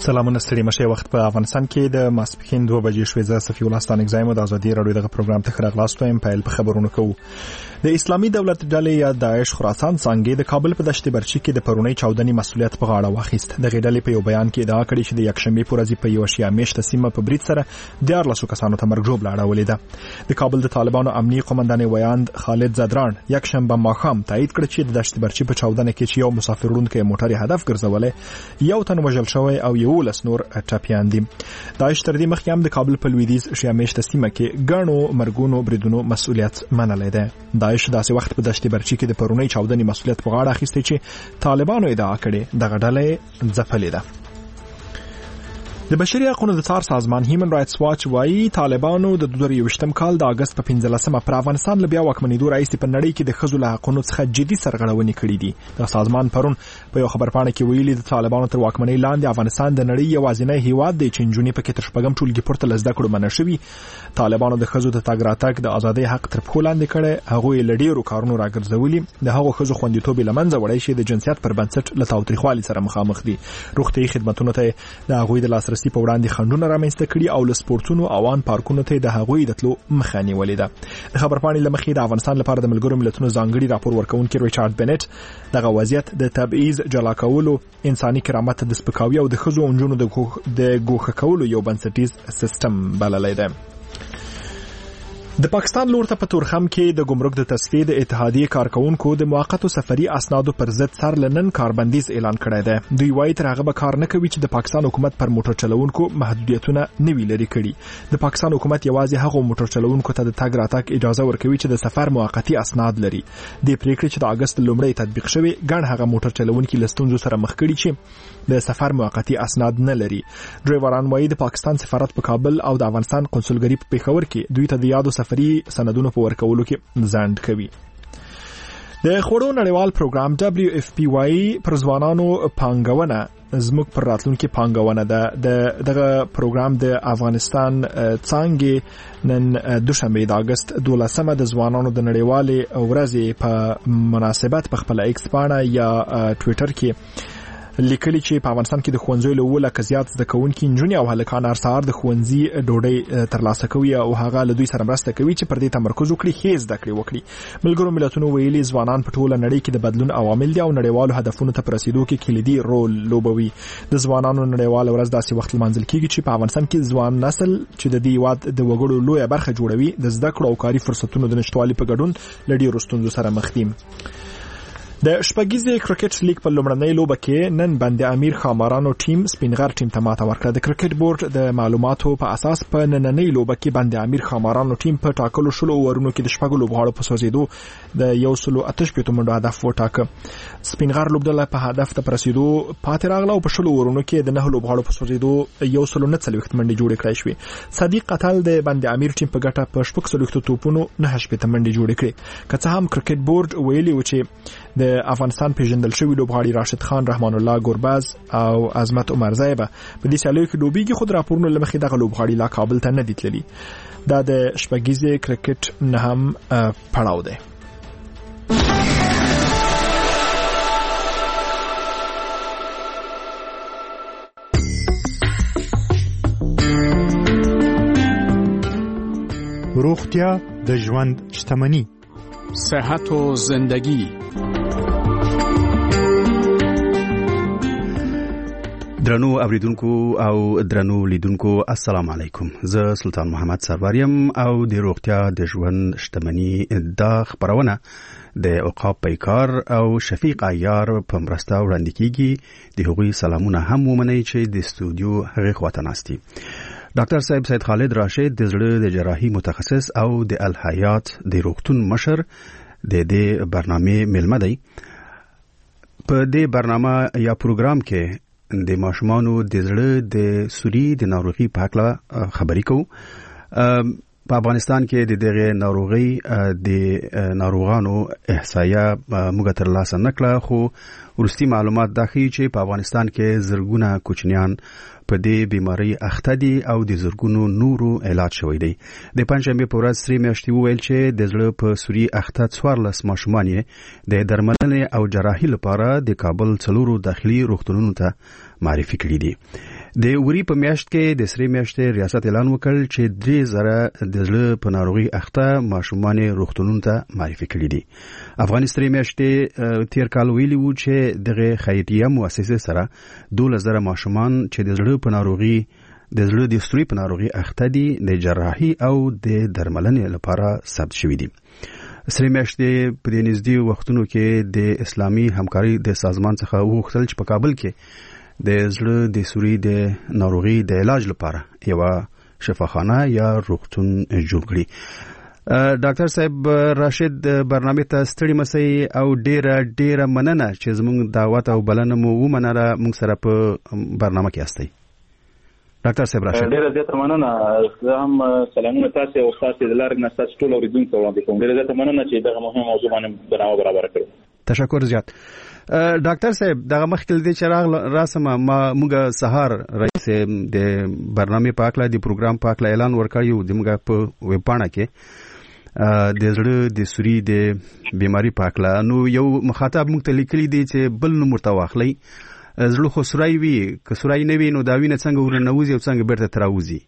سلامونه ستړي مشه وخت په افغانستان کې د ماسپښین 2 بجې شوې. زه صفي الله ستانک زایم د ازادي رادیو دغه پروګرام ته خراغلاستو ایم پایل په خبرونه کوو. د اسلامي دولت ډلې یا داعش خراسان څنګه د کابل په دشت برچی کې د پرونی چاودنې مسؤلیت په غاړه واخیست. د غډلې په یو بیان کې ادعا کړې چې د یکشنبه پر ورځ په یو شیا میشته سیمه په بریټ سره 14 کسانو ته مرګ جوړ لاړولې ده. د کابل د طالبانو امنیتي قومندان ویاند خالد زدران یکشنبه ماښام تایید کړ چې د دشت برچی په چاودنه کې چې یو مسافر وړونکی موټر هدف ګرځولې یو تن وژل شوی او یو لس نور ټاپیان دي. داعش تر دې مخکې هم د کابل په لویدیځ شیا میشته سیمه کې ګڼو مرګونو بریدونو مسؤلیت منلی دی. داعش داسې وخت په دشت برچی کې د پرونی چاودنې مسؤلیت په غاړه اخیستی چې طالبانو ادعا کړې دغه ډله ځپلې ده. د بشري حقوقو د څار سازمان هیومن رائټس واچ وايي طالبانو د 2023م کال د اگست په 15مه پر افغانستان له بیا واکمنېدو راځي په نړۍ کې د ښځو له حقوقو څخه جدي سرغړونې کړې دي. د سازمان پرون په یو خبرپاڼه کې ویلي د طالبانو تر واکمنۍ لاندې افغانستان د نړۍ یوازینی هیواد دی چې نجونې پکې تر شپږم ټولګي پورته له زده کړو منع شوي. طالبانو د ښځو د تګ راتګ د ازادۍ حق تر پښو لاندې کړی. هغوی له ډیرو کارونو راګرځولي. د هغو ښځو خوندیتوب له منځه وړی شي د جنسیت پر بنسټ له تاوتریخوالي سره مخامخ دي. روغتیايي خدماتو ته د هغوی د لاسرسي په وړاندې خنډونه رامنځته کړي او له سپورتونو او ان پارکونو ته د هغوی د تلو مخه نیولې ده. د خبرپاڼې له مخې د افغانستان لپاره د ملګرو ملتونو ځانګړي راپور ورکونکي ریچارډ بنټ دغه وضعیت د تبعیض جلا کولو، انساني کرامت د سپکاوي او د ښځو او نجونو د ګوښه کولو یو بنسټیز سیستم بللی دی. د پاکستان لور ته په تورخم کې د ګمرک د تصفیې د اتحادیې کارکونکو د موقتو سفري اسنادو پر ضد سر لنن کاربندیز اعلان کړی دی. دوی وايي تر هغه به کار نه کوي چې د پاکستان حکومت پر موټر چلوونکو محدودیتونه نوي لري کړي. د پاکستان حکومت یوازې هغه موټر چلوونکو ته د تګ راتګ اجازه ورکوي چې د سفر موقتی اسناد لري. د پریکړې چې د اگست لومړی تطبیق شوی ګڼ هغه موټر چلوونکي له ستونزو سره مخ کړي چې د سفر موقتی اسناد نه لري. ډرایوران وايي د پاکستان سفارت په کابل او د افغانستان قونسلګري په پیښور کې دوی ته د یادو سفري سندونو په ورکولو کې ځنډ کوي. د خوړو نړیوال پروګرام WFP وايي پر ځوانانو پانګونه زموږ پر راتلونکي پانګونه ده. دغه پروګرام د افغانستان څنګه نن دوشنبه د اگست 12مه د ځوانانو د نړیوالې ورځې په مناسبت په خپل ایکس پاڼه یا ټوئیټر کې لیکلي چې په افغانستان کې د ښوونځیو له 2 زیات زده کوونکي نجونې او هلکان هر سهار د ښوونځي ډوډۍ ترلاسه کوي او هغه له دوی سره مرسته کوي چې پر دې تمرکز وکړي، ښې زده کړې وکړي. ملګرو ملتونو ویلي ځوانان په ټوله نړۍ کې د بدلون عوامل دي او نړیوالو هدفونو ته په رسیدو کې کلیدي رول لوبوي. د ځوانانو نړیواله ورځ داسې وخت لمانځل کیږي چې په افغانستان کې ځوان نسل چې د دې هیواد د وګړو لویه برخه جوړوي د زده کړو او کاري فرصتونو د نشټوالي په ګډون له ډېرو ستونزو سره مخ دي. د شپږیزې کرکټ لیګ په لومړنۍ لوبه کې نن بند امیر خامارانو ټیم سپینغر ټیم ته ماته ورکړه. د کرکټ بورډ د معلوماتو په اساس په نننۍ لوبه کې بند امیر خامارانو ټیم په ټاکلو شلو اورونو کې د شپږ لوبغاړو په سوځېدو د 108 منډو هدف وټاکه. سپینغر لوبډله په هدف ته رسیدو پاتې راغله او په شلو اورونو کې د 9 لوبغاړو په سوځېدو 139 منډې جوړې کړې شوې. صدیق قتل د بند امیر ټیم په ګټه په 40 توپونو 9 منډې جوړې کړې. که څه هم کرکټ بورډ ویلي و چې د افغانستان پیژندل شوی لوبغاړي راشد خان، رحمان الله ګورباز او عظمت عمر زایبه په دې سیالیو کې لوبېږي، خو د راپورونو له مخې دغه لوبغاړي لا کابل ته نه دي تللي. دا د شپږیزې کرکټ نهم پړاو دی. روغتیا د ژوند شتمني، صحت و زندگی. درنو اوریدونکو او درنو لیدونکو السلام علیکم. زه سلطان محمد سروریم او د روغتیا د ژوند شتمني د خبرونه د اوقاف پیکار او شفیق عیار په مرسته وړاندې کیږي. د هغوی سلامونه هم ومنئ چې د استودیو هغه خواته ناستي. ډاکټر صاحب سید خالد راشد د زړه د جراحي متخصص او د الحیات د روغتون مشر د دې برنامه ملمه دی. په دې برنامه یا پروګرام کې د ماشومانو د زړه د سوري د ناروغي په اړه خبرې کوو. په افغانستان کې د دغه ناروغي د ناروغانو احصایه موږ تر لاسه نکړه، خو ورستي معلومات دا ښیي چې په افغانستان کې زرګونه کوچنیان په دې بیماری اخته دي او د زرګونو نورو علاج شوی دی. د پنځمې په ورځ سری میاشتې وویل چې د زړه په سوري اخته 14 ماشومان د درملنې او جراحي لپاره د کابل 4 داخلي روغتونونو ته معرفي کړي دي. د وری په میاشت کې د سری میاشتې ریاست اعلان وکړ چې 3000 د زړه په ناروغي اخته ماشومان روغتونونو ته معرفي کړي دي. افغانستان میاشتې تیر کال ویلي وو چې دغه خیریه مؤسسه سره 12000 ماشومان چې د زړه په ناروغي د زړه د ستوري په ناروغي اخته دي د جراحي او د درملنې لپاره ثبت شوي دي. سری میاشتې په دې نږدې وختونو کې د اسلامي همکاري د سازمان څخه وغوښتل چې په کابل کې د زړه د ستوري د ناروغي د علاج لپاره یو شفاخانه یا روغتون جوړ کړي. ډاکټر صاحب راشد برنامه ته ستړي مسئ او ډیره مننه چې زموږ دعوت او بلنه مو ومنله موږ سره په برنامه کې یاستئ. ډاکټر صاحب راشد ډیره زیاته مننه. زه هم سلامونه تاسو او تاسو د لارې نه تاسو ټول اوریدونکو وړاندې کوم. ډیره زیاته مننه چې دغه مهم موضوع باندې برابر برابر کړو. تشکر زیات. ډاکټر صاحب دغه مخکې د چراغ راسمه ما موږ سهار رئیس د برنامه پاکله د پروګرام پاکله اعلان ورکړیو د موږ په ویب پاڼه کې د زړه د سوري د بیماری پاکله نو یو مخاطب موږ ته لیکلی دی چې بل نوم ورته واخلئ. زړه خو سورای وي که سورای نه وي نو دا وینه څنګه ورنوځي او څنګه بیرته تراوځي.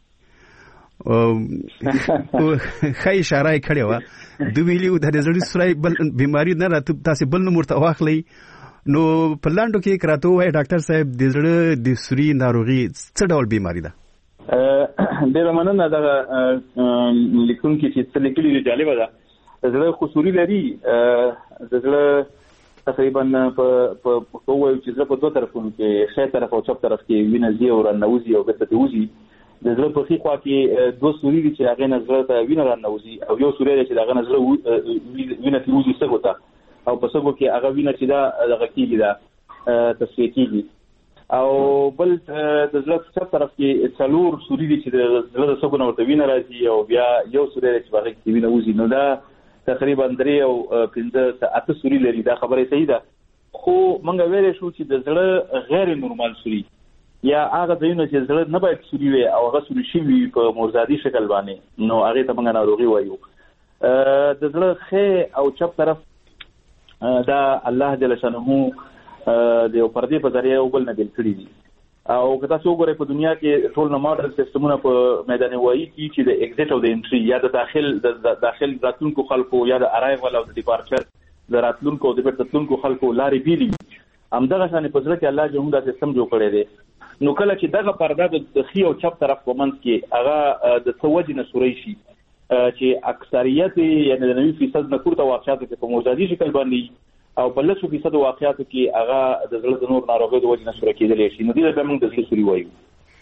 خی اشاره کړې وه د ویلیو د زړه سورای بل بیماری نه راته تاسو بل نوم ورته واخلئ. نو په لاندو کې کراته وای ډاکټر صاحب د زړه د سوري ناروغي څه ډول بیماری ده؟ ډیره مننه. دغه لیکونکي چې څه لیکلي دي جالبه ده. د زړه خو سوري لري. د زړه تقریبا په وایو چې زړه په دوه طرفونو کې ښی طرف او چپ طرف کې وینه ځي او رانوځي او بیرته وځي. د زړه په ښي خوا کې دوه سوري دي چې هغې نه زړه ته وینه رانوځي او یو سوری دی چې د هغه نه زړه وینه ترې وځي سږو ته او په سږو کې هغه وینه چې دا دغه کېږي دا تصفیه کېږي. او بل د زړه په چپ طرف کې 4 سوري دي چې د زړه د سږو نه ورته وینه راځي او بیا یو سوری دی چې په هغې کې وینه وځي. نو دا تقریبا 3 او 5 سوري لري. دا خبره صحیح ده. خو مونږ ویلې شو چې د زړه غیر نورمال سوري یا هغه ځایونه چې زړه نه باید سوري وي او هغه سوري شوي په مرزادي شکل باندې نو هغه ته مونږ ناروغي وایو. د زړه ښی او چپ طرف دا الله جل شانه د یو پردې په ذریعه یو بل نه بیل کړي دي. او که تاسو وګورئ په دنیا کې ټول ماډرن سیستمونه په میدان وایي کې چې د ایگزیټ او د انټری یا د داخل راتلونکو خلکو یا د ارایول او د ډیپارچر د راتلونکو او د بیرته تلونکو خلکو لارې بیلي همدغه شان په ځل کې الله جل دا سیستم جوړ کړی دی. نو کله چې دغه پرده د خي او چپ طرف په منځ کې هغه د توجه نه سوري شي چې اکثریت یعنی د 90% نه پورته واقعیت په مرزادي شکل باندې او په 10% واقعیاتو کې هغه د زړه د نور ناروغیو د وجې نه سوري کېدلی شي. نو دې ته موږ د زړه سوري وایو.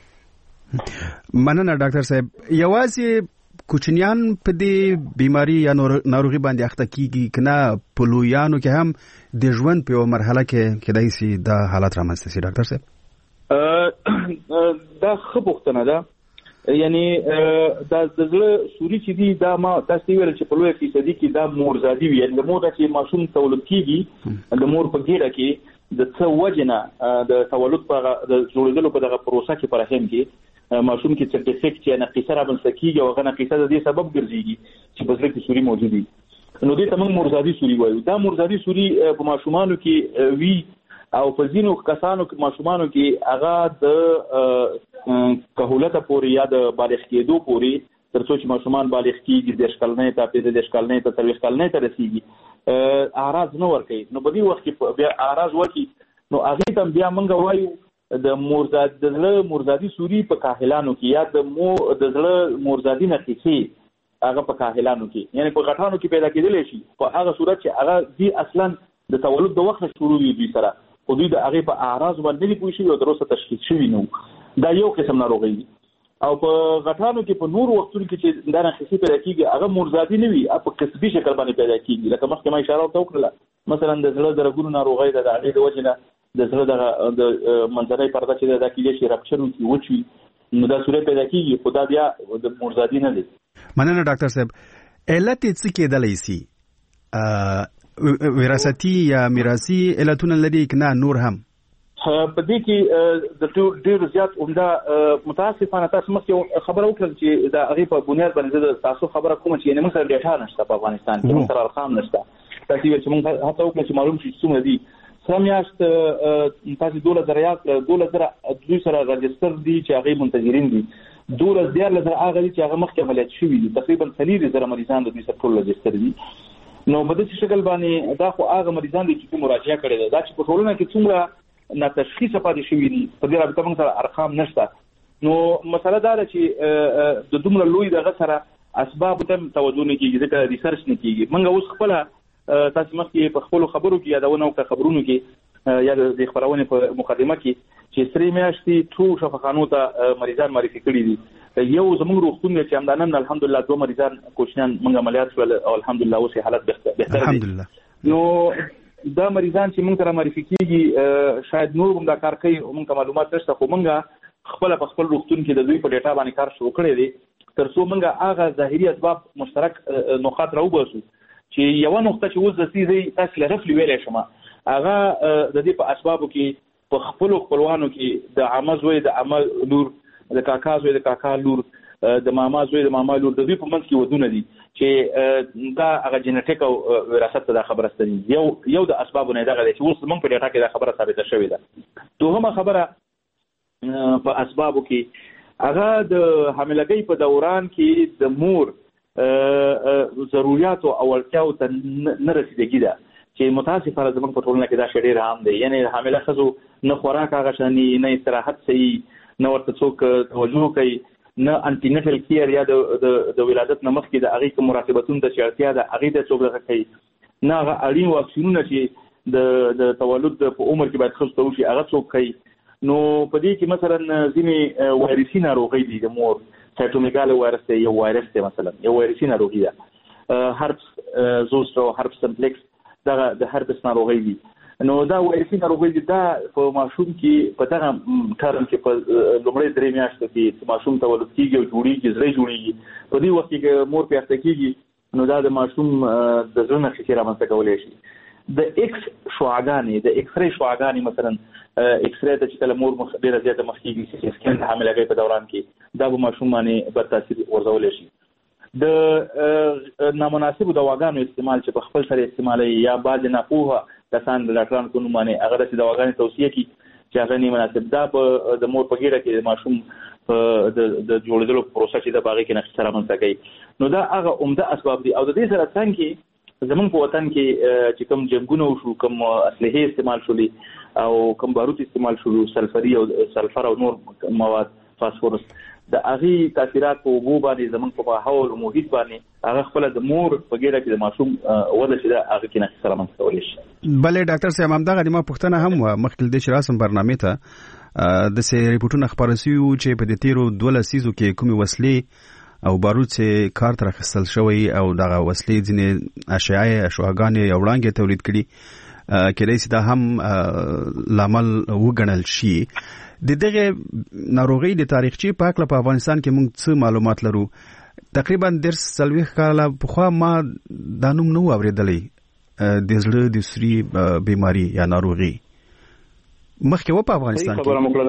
مننه ډاکټر صاحب. یوازې کوچنیان په دې بیماری یا ناروغي باندې اخته کیږي کنه په لویانو کې هم د ژوند په مرحله کې کېدای شي دا حالت رامنځته شي ډاکټر صاحب؟ دا ښه پوښتنه ده. یعنی دا د زړه سوري چې دي دا ما تاسو ویل چې په لوی فیصدي کې دا مورزادي وي. یعنی د مور چې ماشوم تولد کیږي د مور په ګیره کې د څه وجه نه د تولد په د جوړېدلو په دغه پروسه کې په رحم کې ماشوم کې څه ډیفیکټ یا نقص رامنځته کیږي او هغه نقص د دې سبب ګرځي چې په زړه کې سوري موجود وي. نو دې ته موږ مورزادي سوري وایو. دا مورزادي سوري په ماشومانو کې وي او په ځینو کسانو کې ماشومانو کې هغه د کهولت پورې یا د بالغ کېدو پورې تر څو چې ماشومان بالغ کېږي د شکلنې ته 15 شکلنې ته 30 شکلنې ته رسیږي اعراض نه ورکوي. نو په دې وخت کې بیا اعراض وکړي نو هغه ته بیا موږ وایو د زړه مورزادي سوري په کاهلانو کې یا د زړه مورزادي نقصي هغه په کاهلانو کې یعنی په غټانو کې پیدا کېدلی شي په هغه صورت چې هغه دی اصلا د تولد د وخت شروع وي دوی سره خو دوی د هغې په اعراض باندې نه پوه شوي او دروسته تشخیص شوي نه دا یو قسم ناروغي دي. او په غټانو کې په نور وختونو کې چې دا نقصي پیدا کېږي هغه مرزادي نه وي په قصبي شکل باندې پیدا کېږي. لکه مخکې ما اشاره ورته وکړله مثلا د زړه د رګونو ناروغۍ ده د هغې د وجې نه د زړه د منځنۍ پرده چې ده دا کېدای شي رپچر وکړي وچ وي نو دا سوری پیدا کېږي خو دا بیا د مرزادي نه دی. مننه ډاکټر صاحب. علت یې څه کېدلی شي؟ وراثتي یا میراثي علتونه لري که نه نور هم؟ په دې کې د ډېر زیات عمده متاسفانه تاسو مخکې خبره وکړل چې د هغې په بنیاد باندې تاسو خبره کومه چې یعنې موږ سره ډیټا نشته په افغانستان کې موږ سره ارقام نشته. تاسو ویل چې موږ هڅه وکړو چې معلوم شي څومره دي سره میاشت تاسو 2000 سره راجستر دي چې هغه منتظرین دي 2000 هغه دي چې هغه مخکې عملیات شوي دي تقریبا 3000 مریضان د دې سره ټول راجستر دي نو په دې شکل باندې دا خو هغه مریضان دي چې مراجعه کړي ده دا چې په ټولنه کې څومره نه تشخیص پاتې شوي دي په دې رابطه موږ سره ارقام نشته نو مسله دا ده چې د دومره لوی دغه سره اسباب ته توجه نه کیږي ځکه ریسرچ نه کیږي موږ اوس خپل تاسو مخکې په خپل خبرو کې یادونه او خبرونو کې یا د خبرونه په مقدمه کې چې سری میاشتې ټول شفاخانو ته مریضان معرفي کړي دي یو زموږ روغتون چې همدانن الحمدلله 2 مریضان کوچنیان موږ عملیات شول او الحمدلله اوس حالت بهتر الحمدلله نو دا مریضان چې موږ سره معرفي کیږي شاید نور هم دا کار کوي موږ معلومات نشته خو موږ خپل روغتون کې د دوی په ډیټا باندې کار شروع کړی دی ترڅو موږ هغه ظاهري اسباب مشترک نقاط راوباسو چې یو نقطه چې اوس د سیزي تاسو لرفلی ویلې شمه هغه د دې په اسبابو کې په خپلوانو کې د عمزوي د عمل لور د کاکازوي د کاکا لور د مامازوي د ماما لور د دې په منځ کې ودونه دي چې دا هغه جنټیک او وراثت ته خبره ستني یو د اسبابونه دغه چې اوس موږ په ډیټا کې دا خبره ثابته شوې ده دوهمه خبره په اسبابو کې هغه د حاملګۍ په دوران کې د مور ضرورت او اړتیاو ته نه رسیدګي ده چې متاسفانه زموږ په ټولنه کې دا شی ډېر عام دی یعنی حامله ښځو نه خوراک هغه شاني نه استراحت صحیح نه ورته څوک توجه کوي نه انټینټل کیر یا د ولادت نه مخکې د هغې کوم مراقبتون ته چې اړتیا ده هغې ته څوک دغه کوي نه هغه اړین واکسینونه چې د تولد په عمر کې باید ښځو ته وشي هغه څوک کوي نو په دې کې مثلا ځینې وایرسي ناروغۍ دي د مور سایټومیګال وایرس دی یو وایرس دی مثلا یو وایرسي ناروغي ده هرپس زوستر او هرپس سمپلیکس دا د هرپس ناروغي دي نو دا وایرسي ناروغي دي دا په ماشوم کې په دغه کارن کې په لومړی درې میاشتو کې ماشوم تولد کیږي او جوړیږي زړه جوړیږي په دې وخت کې مور پیاوړې کیږي نو دا د ماشوم د ژوند نښې رامنځته کولای شي د ایکس شعاعګانې د ایکس ری شعاعګانې مثلا ایکس ری ته چې کله مور ډیره زیاته مخ کیږي چې سکین د حاملګۍ په دوران کې دا به ماشوم باندې بد تاثیر ورزولی شي د نامناسبو دواګانو استعمال چې په خپل سره استعمالي یا بعض ناپوهه کسان د ډاکټرانو په نوم باندې هغه د دواګانې توصیه کوي چې هغه نه مناسب دا په د مور په ګیره کې د ماشوم د جوړېدلو پروسه چې د باغې کې نقش سره منځ کوي نو دا هغه عمده اسباب دي او د دې سره څنګه زمون په وطن کې چې کوم جنگونه وشو کوم اسلحه استعمال شولې او کوم بارود استعمال شولو سلفر او نور مواد فاسفورس د هغه تاثیرات په وګو باندې زمون په ماحول او محیط باندې هغه خپل د مور په ګیره کې د ماشوم وده چې دا هغه کې نه سره منځ شي بلې ډاکټر صاحب هم دا غوډه پوښتنه هم مخکې د شراسم برنامه ته د سې ریپورتونو خبرې شو چې په دې تیرو 12 سیزو کې کومي وسلې او بارود چې کار تر خصل شوی او دغه وسلې ځینې اشعاعګانې او وړانګې تولید کړي کېدای شي دا هم لامل وګڼل شي د دغه ناروغي د تاریخچې په اړه په افغانستان کې موږ څه معلومات لرو تقریبا 30 کاله پخوا ما دا نوم نه اوریدلې د زړه د سری بیماری یا ناروغي مخکې و په افغانستان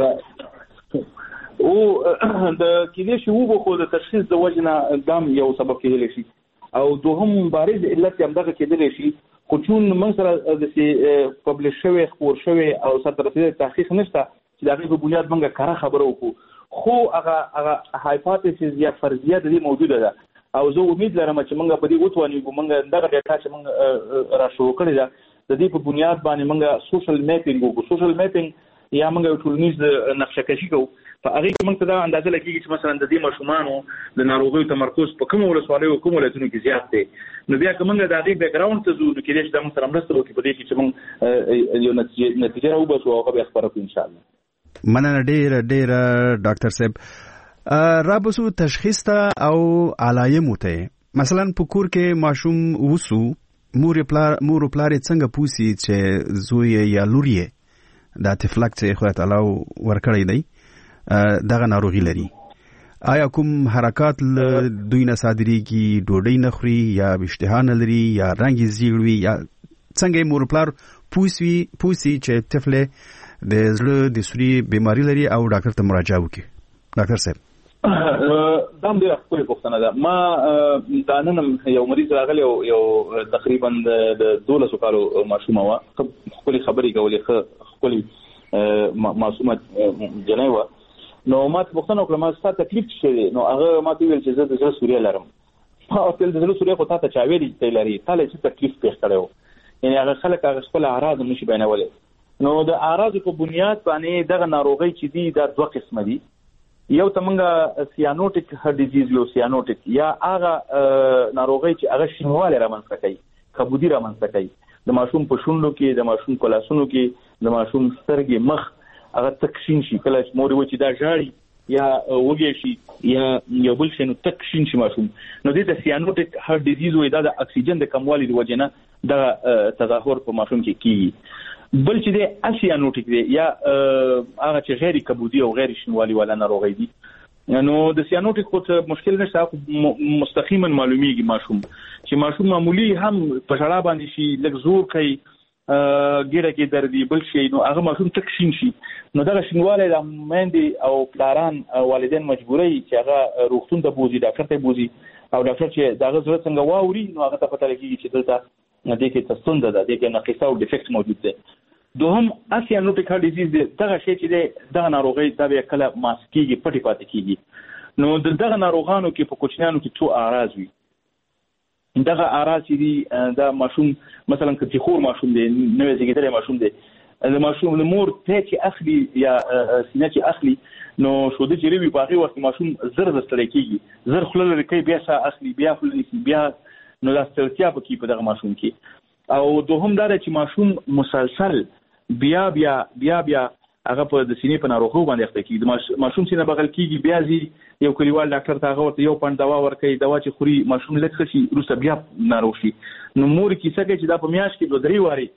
کې او د کېدې شی وو خو د تشخیص د وجنه دام یو سبب کېدلی شي او دوهم بارز علت هم دغه کېدلی شي خو چون موږ سره د پبلش شوی خبر شوی او سره تحقیق نشته چې دغه په بنیاد موږ کار خبرو وکړو خو هغه هایپوتیسز یا فرضیه د دې موجوده ده او زه امید لرم چې موږ په دې وټوانیږو موږ دغه ډیټا چې موږ را شروع کړی ده د دې په بنیاد باندې موږ سوشل میپینګ وکړو سوشل میپینګ یا موږ ټولنیز نقشه کشي کوو په هغه کې موږ ته دا اندازه لګیږي چې مثلا د دې ماشومانو د ناروغیو تمرکز په کوم ولسوالیو او کوم ولایتونو کې زیات دی نو بیا کومه د هغه بیک گراوند ته ځو نو کې چې موږ سره مرسته وکړو په دې کې چې موږ یو نتیجه راوباسو او هغه خبره کوو ان شاء الله مننه ډېر ډاکټر صاحب رابسو تشخیص ته او علایمو ته مثلا په کور کې ماشوم وسو مور پلار څنګه پوسی چې زوی یا لور دا تفلک چې خدای تعالی ورکړی دی دغه ناروغي لري آیا کوم حرکات دوی نه صادریږي ډوډۍ نه خوري یا اشتها نه لري یا رنګ زیړوي یا څنګه مور پلار پوسی چې طفل د زړه د سوري بیماری لري او ډاکټر ته مراجعه وکړي ډاکټر صاحب دام ډیره خپل پوښتنه ده. ما دا نن یو مریض راغلی یو تقریبا د 12 کالو ماشومه و, خپل خبرې کولې, خپل معصومه جنای و. نو ما ته پوښتنه وکړه ما ستاسو تکلیف څه دی؟ نو هغه ما ته ویل چې زه د زړه سوري لرم. ما ورته د زړه سوري خو تاسو چا ویلي چې لري, تاسو څه تکلیف پیښ کړو؟ یعنی هغه خلک هغه خپل اعراض نشي بیانولای. نو د اعراض په بنیاد باندې دغه ناروغي چې دي دا دوه قسم دي. یو ته موږ سیانوټیک هارت ډیزیز یو سیانوټیک یا هغه ناروغي چې هغه شینواله رامنځته کوي, کبودی رامنځته کوي. د ماشوم په شونډو کې, د ماشوم په لاسونو کې, د ماشوم سترګې, مخ هغه تکشین شي, کله چې مور وچی دا ژاړي یا وګي شي یا یو بل شي نو تکشین شي ماشوم. نو دې ته سیانوټیک هارت ډیزیز وایي, دا د اکسیجن د کموالي د وجې نه دا تظاهر په ماشوم کې کیږي. بل چې د اسیانوټیک دی یا هغه چې غیر کبودی او غیر شینوالي ولا ناروغي دي. نو د سیانوټیک خو مشکل نشته, مستقیما معلومیږي ماشوم چې ماشوم معمولی هم په شړا باندې شي, لږ زور کوي, ګیره کې دردي, بل شي نو هغه ماشوم تکشین شي. نو دا شینواله د مېندې او پلاران والدین مجبوري چې هغه روغتون ته بوزي, ډاکټر ته بوزي, او ډاکټر چې دا غوړ څنګه واوري نو هغه ته پته لګي چې دلته د کې تستونده ده, د کې نقص او ډیفیکټ موجود دی. دوهم اسیانوټیک هارت ډیزیز دی, دغه شی چې دی دغه ناروغي دا به کله ماسکیږي, پټي پاتې کیږي. نو دغه ناروغانو کې په کوچنیانو کې څو اعراض وي. دغه اعراض دي دا ماشوم مثلا کتی خور ماشوم دی, نوې زیږیدلې ماشوم دی, د ماشوم د مور ته چې اخلي یا سینه چې اخلي نو شو د چیرې په هغه وخت ماشوم زر ستړی کیږي, زر خلل لري, بیا سا اخلي, بیا خلل نشي, بیا نو دا ستړیا پکې په دغه ماشوم کې. او دوهم دا چې ماشوم مسلسل بیا بیا بیا بیا هغه په د سینې په ناروغو باندې اخته کیږي. ماشوم سینه بغل کیږي, بیا زی یو کلیوال ډاکټر ته هغه ورته یو پند دوا ورکړي, دوا چې خوري ماشوم لږ شي, روسه بیا ناروغ شي. نو مور کیسه کوي چې دا په میاشت کې 2-3 واري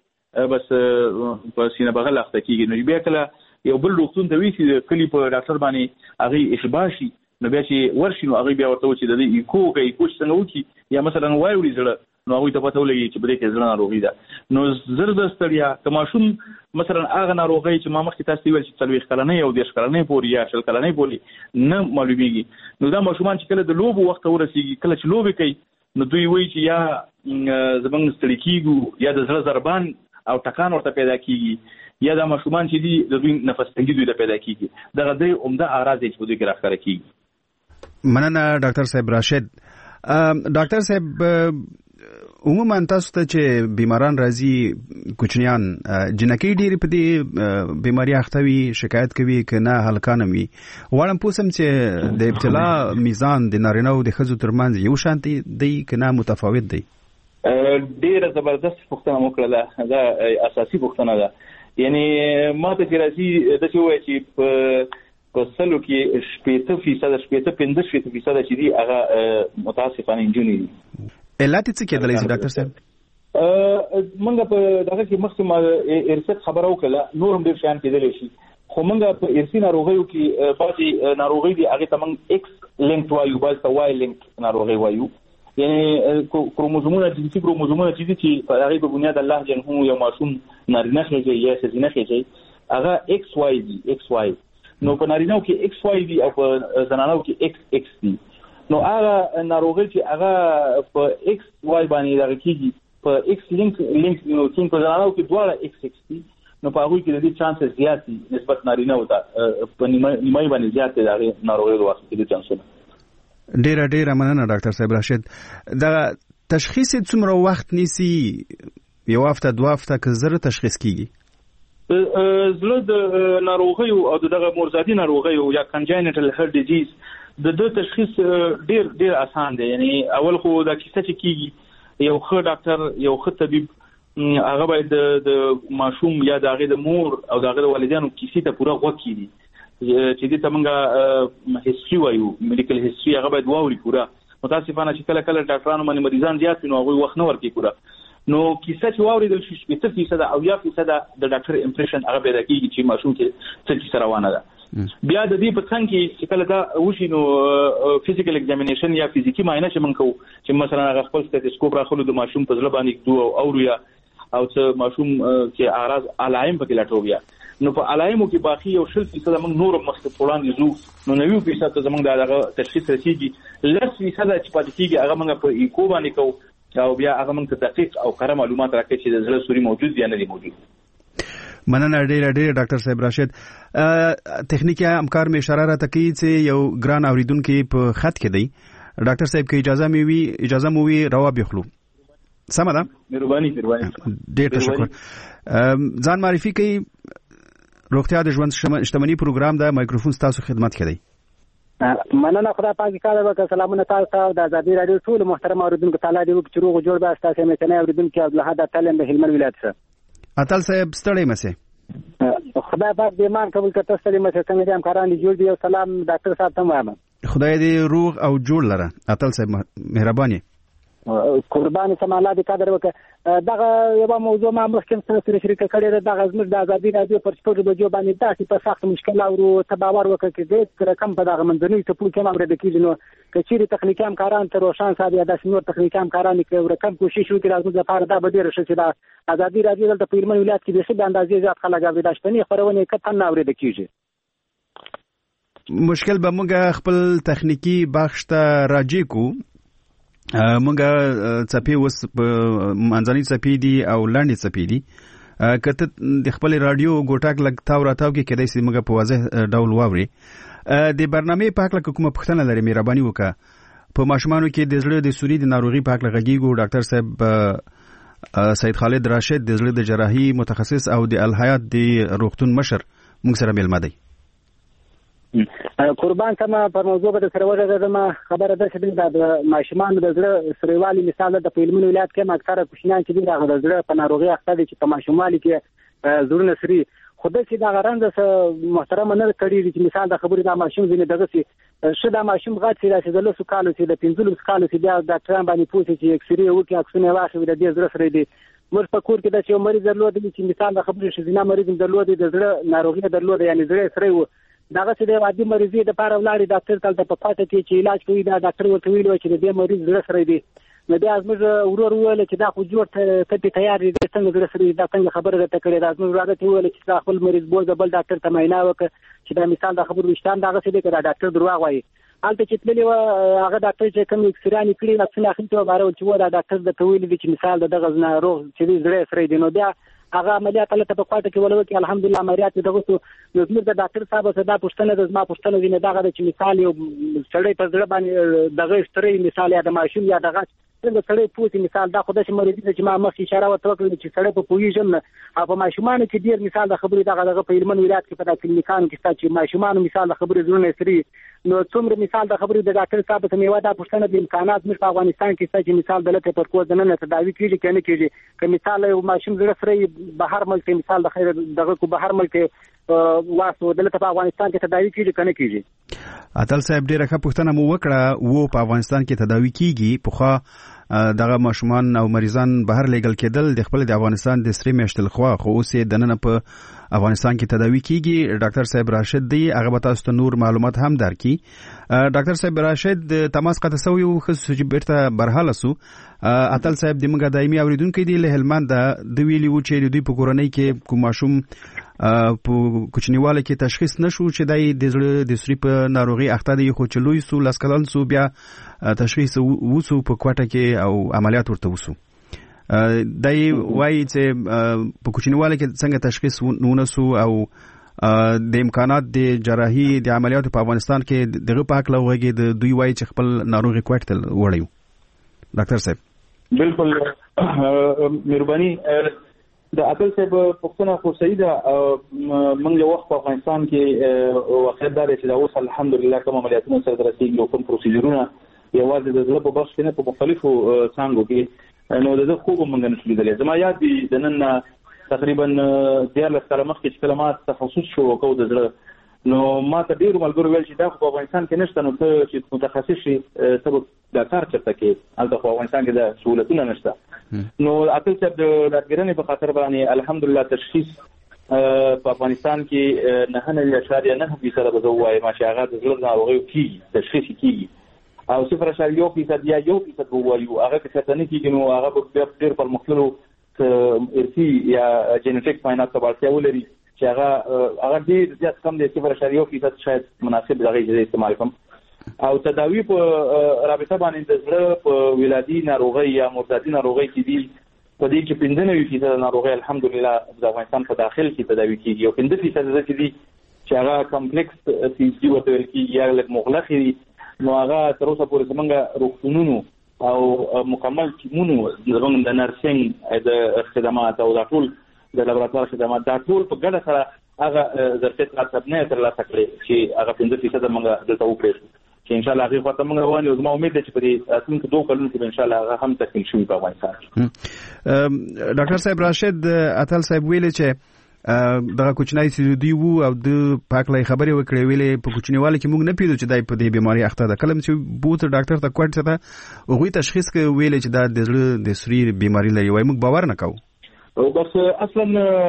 بس په سینه بغل اخته کیږي. نو بیا کله یو بل روغتون ته وی چې کلی په ډاکټر باندې هغه اشباع شي, نو بیا چې ورشي نو هغه بیا ورته و چې د ایکو څنګه وکي یا مثلا وایوري زړه, نو هغه ته پته ولګي چې بده کې زړه ناروغي ده. نو زر د ستړیا که ماشوم مثلا هغه ناروغي چې ما مخکې تاسو ویل چې 40 کلنې او 10 کلنې پورې یا 10 کلنې پورې نه معلومیږي, نو دا ماشومان چې کله د لوبو وخت ورسیږي, کله چې لوبي کوي نو دوی وایي چې یا زمونږ ستړي کیږو یا د زړه ضربان او ټکان ورته پیدا کیږي, یا دا ماشومان چې دي د دوی نفس تنګي دوی ته پیدا کیږي. دغه درې عمده اعراض چې دوی کې راښکاره کیږي. مننه ډاکټر صاحب راشد. ډاکټر صاحب عموما تاسو ته چې بیماران راځي کوچنیان جنکی ډیری په دې بیماری اختوي شکایت کوي کنه هلکان وي, وړم پوسم چې د ابتلا میزان د نارینه او د ښځو ترمنځ یو شان دی کنه متفاوت دی؟ ډیره زبردست پوښتنه وکړه, دا اساسي پوښتنه ده. یعنی ما ته چې راځي د څه وایي چې په سلو کې 80% چې دي هغه متاسفانه انجونی دي. علت څه کېدلی شي ډاکټر صاحب؟ موږ په دغه کې مخکې ارث خبره وکړه, نور هم ډېر شیان کېدلی شي, خو موږ په ارثي ناروغیو کې بعضې ناروغۍ دي هغې ته موږ ایکس لینک وایو, بعضې ته وای لینک ناروغۍ وایو. یعنی کروموزومونه جنسي کروموزومونه چې په هغې په بنیاد الله جل هم یو ماشوم نارینه خېږي یا ښځینه خېږي هغه ایکس وای دي, ایکس وای. نو په نارینهو کې ایکس وای دي او په زنانو کې ایکس ایکس دي. نو هغه ناروغي چې هغه په ایکس وای باندې دغه کېږي, په ایکس لینک نو چې په زنانو کې دواړه ایکس ایکس دي, نو په هغوی کې د دې چانسز زیات دي نسبت نارینهو ته, په نیمایي باندې زیات دي د هغې ناروغۍ د واقع کېدو چانسونه. ډیره مننه ډاکټر صاحب راشد. د تشخیص څومره وخت نیسي؟ یو هفته 2 هفته که زر تشخیص کیږي؟ زړه د ناروغیو او دغه مورزادي ناروغیو یا کنجنټل هارت ډیزیز د تشخیص ډیر آسان دی. یعنی اول خو دا کیسه چې کیږي یو ښه ډاکټر یو ښه طبيب هغه باید د ماشوم یا د هغه د مور او د هغه د والدینو کیسې ته پوره غوږ کړي چې دې ته موږ هیستوري وایو, میډیکل هیستوري هغه باید واوري پوره. متاسفانه چې کله ډاکټرانو باندې مریضان زیات وي نو هغه وخت نه ورکوي پوره. نو کیسه چې واوریدل شي 80% او 80% د ډاکټر امپریشن هغه پیدا کیږي چې ماشوم کې څه کیسه روانه ده. بیا د دې په څنګ کې چې کله دا وشي نو فزیکل ایگزامینیشن یا فزیکی معاینه چې موږ کوو چې مثلا هغه خپل سټیټوسکوپ راخلو د ماشوم په ځل باندې دوه او یا او چې ماشوم کې اعراض علائم پکې لټو بیا نو په علایمو کې باقي یو 0% موږ نور مخکې وړاندې زو نو 90% زموږ دغه تشخیص رسیږي 10% چې پاتې کیږي هغه موږ په ایکو باندې کوو او بیا هغه موږ ته دقیق او کره معلومات راکړي چې د زړه سوري موجود یا نه دی موجود. مننه ډېر ډاکټر صاحب راشد. تخنیکی همکار می اشاره را تکي چې یو ګران اوریدونکو په خط کې دی. ډاکټر صاحب کې اجازه مو وي روا بخلو. سمه ده؟ مهرباني ډېر تشکر. ځان معرفي کوي. روغتیا د ژوند شتمنۍ پروګرام د مایکروفون تاسو خدمت کې دی. مننه خدای پاک کاله وکړه. سلامونه تاسو ته د ازادي رادیو ټول محترم اوریدونکو تعالی دې وکړي چې روغ جوړ به تاسو مې څنګه اوریدونکو عبدالحد اتل د هلمند ولایت سره. اتل صاحب ستړی مشه. خدای پاک دې مان قبول کړه. تاسو ستړي مشه څنګه دې همکاران دې جوړ دي او سلام ډاکټر صاحب ته وایم. خدای دې روغ او جوړ لره. اتل صاحب مهرباني. قرباني سماله دې قدر وکړه. دغه یو موضوع ما مخکې سره شریک کړی دی. دغه زموږ د ازادي رادیو پر شپږ بجو باندې تاسو په سخت مشکل او تباور وکړ کې دې رقم په دغه منځنۍ ته پوښتنه ما ورته کیږي نو کچېری تخنیکی همکاران تر روشان صاحب یا د نور تخنیکی همکاران کې رقم کوشش وکړي لازم لپاره دا به ډیر ښه شي. دا ازادي رادیو دلته په هلمند ولایت کې د څه اندازې زیات خلک اوریدل خبرونه کته نه اورېدل کیږي. مشکل به موږ خپل تخنیکی بخش ته راجع کو. مونږه چپی وس منځنۍ چپی دي او لاندې چپی دي. کته د خپل رادیو ګوټاک لګ تاو راتاو کې کېدای شي موږ په واضح ډول واوري. د برنامه په حق کومه پوښتنه لري مهرباني وکړه. په ماشومانو کې د زړه د سوري د ناروغي په حق لګیږو. ډاکټر صاحب سید خالد راشد د زړه د جراحي متخصص او د الحیات د روغتون مشر موږ سره ملما دی. قربان کما پر موضوع به سره وژغه ما خبره ده چې د ماشومان د زړه سریوالي مثال د هلمند ولایت کې اکثره کوچنیان چې د زړه په ناروغي اخته دي چې په ماشومالي کې زړه سری خدای چې دا غرانځ محترم نه کړی چې مثال د خبرې د ماشوم زینې دغه سي شدا ماشوم غاټ سي د لسو کالو سي د 15 کالو سي د ډاکټران باندې پوښتنه چې اکسرې وکي عکسونه واخلي د دې زړه سره دي. موږ په کور کې د یو مریض درلود چې مثال د خبرې شزینه مریض درلود د زړه ناروغي درلود یعنی زړه سره دغه چې د عادي مریض د لپاره ولاړی ډاکټر تل په پاتې کې چې علاج کوي دا ډاکټر ورته ویلو چې د مریض زړه سره دی. نو بیا موږ ورور ویل چې دا خو جوړ ته تیار دي څنګه زړه سره دا څنګه خبره ده کړې دا موږ راځي ویل چې دا خپل مریض بوز بل ډاکټر ته معاینه وکړي چې دا مثال د خبرو وشتان دغه چې دا ډاکټر دروغ وایي. البته چې تللی و هغه ډاکټر چې کوم اکسرانی کړی نو څنګه اخیته بارو چې و دا ډاکټر د تویل دي چې مثال دغه ناروغ چې زړه سره دی. نو بیا هغه عملیات له په پاتې کې ولوي چې الحمدلله عملیات دغه څو نو زموږ د ډاکټر صاحب سره دا پوښتنه د زما پوښتنه دي نه دغه چې مثال یو سړی په ځړ باندې دغه ستري مثال یا د ماشوم یا دغه څنګه سړی پوښتنه مثال دا خدای چې مریض چې ما مخ اشاره وکړه چې سړی په پویژم نه او په ماشومان کې ډیر مثال د خبرې دغه په هلمند ولایت کې په دغه کلینیکانو کې چې ماشومان مثال د خبرې زونه سری نو څومره مثال د خبرې د ډاکټر صاحب ته میوه دا پوښتنه د امکانات مش په افغانستان کې چې مثال دلته پر کوز نه تداوی کیږي کنه کیږي که مثال یو ماشوم زړه سره بهر ملک مثال د خیر دغه کو بهر ملک واسو دلته په افغانستان کې تداوی کیږي کنه کیږي. اتل صاحب ډیره ښه پوښتنه مو وکړه. وو په افغانستان کې تداوی کیږي پخوا دغه ماشومان او مریضان بهر لیګل کېدل د خپل د افغانستان د سری میشتل خو اوس د نن په افغانستان کې تداوی کیږي. ډاکټر صاحب راشد دی هغه به تاسو ته نور معلومات هم درکړي. ډاکټر صاحب راشد تماس قطع سوی او خصوصي بیرته برحاله سو. اتل صاحب د موږ دایمي اوریدونکو دی له هلمند د ویلی و چې دوی په کورنۍ کې کوم ماشوم په کوچنیواله کې تشخیص نشو چې د زړه د سری په ناروغي اخته دی خو چې لوی سو لاسکلان سو بیا تشخیص وسو په کوټه کې او عملیات ورته وسو. دای وایي چې په کوچنیواله کې څنګه تشخیص ونسو او د امکانات د جراحي د عملیاتو په افغانستان کې دغه پاک لوغږي د دوی وایي چې خپل ناروغي کوټه وړیو. ډاکټر صاحب بالکل مهرباني د اتل صاحب پښتنه خو صحیح ده. موږ یو وخت په افغانستان کې واقعیت دا چې دا اوس الحمدلله کوم عملیاتونه سره رسیدي او کوم پروسیجرونه یوازې د زړه په بخش کې نه په مختلفو څانګو کې نو دغه خوب موږ نشو لیدلی. زما یاد دي د نن تقریبا 14 کاله مخکې چې کلمات تخصص شو وکاو د زړه نو ما ته ډیر ملګرو ویل چې دا په افغانستان کې نشته نو ته چې متخصص شې ته دا کار چرته کې البته په افغانستان کې دا سہولتونه نشته. نو اتل صاحب د راګرنې په خاطر باندې الحمدلله تشخیص په افغانستان کې 9.9% به وایي ماشي هغه د زړه ناروغي کیږي تشخیص کیږي او 0.1% یا 1% وایو هغه چې څه نه کیږي نو هغه په ډیر پر مختلفو ارثي یا جنټیک معاینات ته اړتیا ولري چې هغه ډیر زیات کم دی 0.1% شاید مناسب دغه چې استعمال کوم او تداوی په رابطه باندې د زړه په ولادي ناروغي یا مرتدي ناروغي کې دي په دې کې 95% ناروغي الحمدلله د افغانستان په داخل کې تداوی کیږي او 5% د دې چې هغه کمپلیکس پی سي وته کیږي یا لږ مغلقي نو هغه تر اوسه پورې څنګه روغتونونو او مکمل ټیمونو د نرسنګ د خدمات او د ټول د لابراتوار خدمات دا ټول په ګډه سره هغه ظرفیت راځب نه تر لاسه کړی چې هغه 5% موږ دلته وکړو چې ان شاء الله هغه خاطر موږ روان یو زما امید ده چې په دې اتونکو دوه کلونو کې ان شاء الله هغه هم تکمیل شي په افغانستان. ډاکټر صاحب راشد اتل صاحب ویل چې دغه کوچنی سیدی وو او د پاکلای خبرې وکړې ویلې په کوچنیواله کې موږ نه پیدو چې دای په دې بیماری اخته ده کلم چې بوت ډاکټر ته کوټ ته هغه تشخیص کوي ویل چې دا د زړه د سری بیماری لري وای موږ باور نه کوو او بس اصلا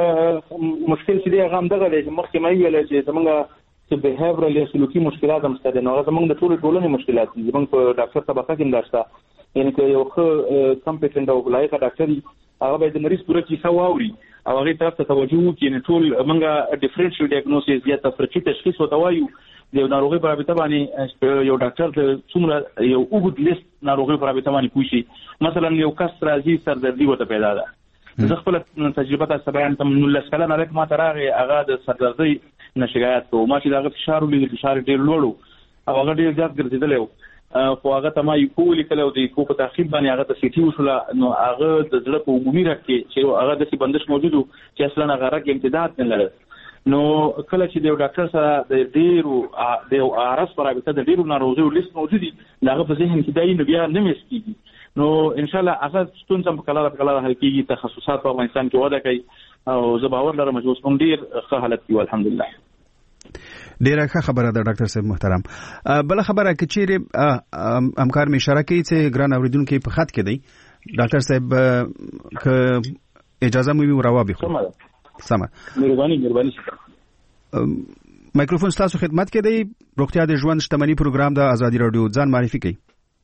مشکل چې دی هغه هم دغه دی چې مخکې مې ویل چې زمونږ behavioral یا سلوکي مشکلات هم ستاسو نو زمونږ د ټولنې مشکلات دي زمونږ په ډاکټر طبقه کې مدارسته یعنی که یو ښه کمپټنټ او لایق ډاکټر هغه باید د مریض پوره کیسه واوري او هغه طرف ته توجه وکړي یعنی ټول موږ ډیفرنشل ډایګنوسیس یا تفریقي تشخیص وتوایو د ناروغي په رابطه باندې یو ډاکټر ته څومره یو اوږد لیست ناروغي په رابطه باندې کوشي مثلا یو کس راځي سردردي وته پیدا ده زه خپل تجربه تاسو بیان کوم نو لسکله نه لکه ما ترغه هغه د سردردي نشګات او ما چې دا فشار ولې فشار ډیر لوړو او هغه ډیر زیات ګرځیدل او هغه ته ما یو کول کله د کو په تاخير باندې هغه ته سيتي وصله نو هغه د زړه په عمومي راکې چې هغه د بندش موجودو چې اصلا هغه راکې امتداد نه لري نو کله چې د ډاکټر سره د ډیرو د ارس پر رابطه د ډیرو ناروغیو لیست موجودي هغه په ذهن کې دای نه بیا نه مسکیږي نو ان شاء الله هغه ستونزه په کله حل کیږي تخصصات په افغانستان کې وده کوي او زه باور لرم چې اوس موږ ډیر ښه حالت کې الحمدلله. ډیره ښه خبره ده ډاکټر صاحب محترم. بل خبره کې چې همکار می اشاره کوي چې ګران اوریدونکو په خط کې دی ډاکټر صاحب که اجازه مو راوابي خو سمه مهرباني مایکروفون تاسو خدمت کې دی روغتیا د ژوند شتمنۍ پروګرام د ازادي رادیو ځان معرفي کوي.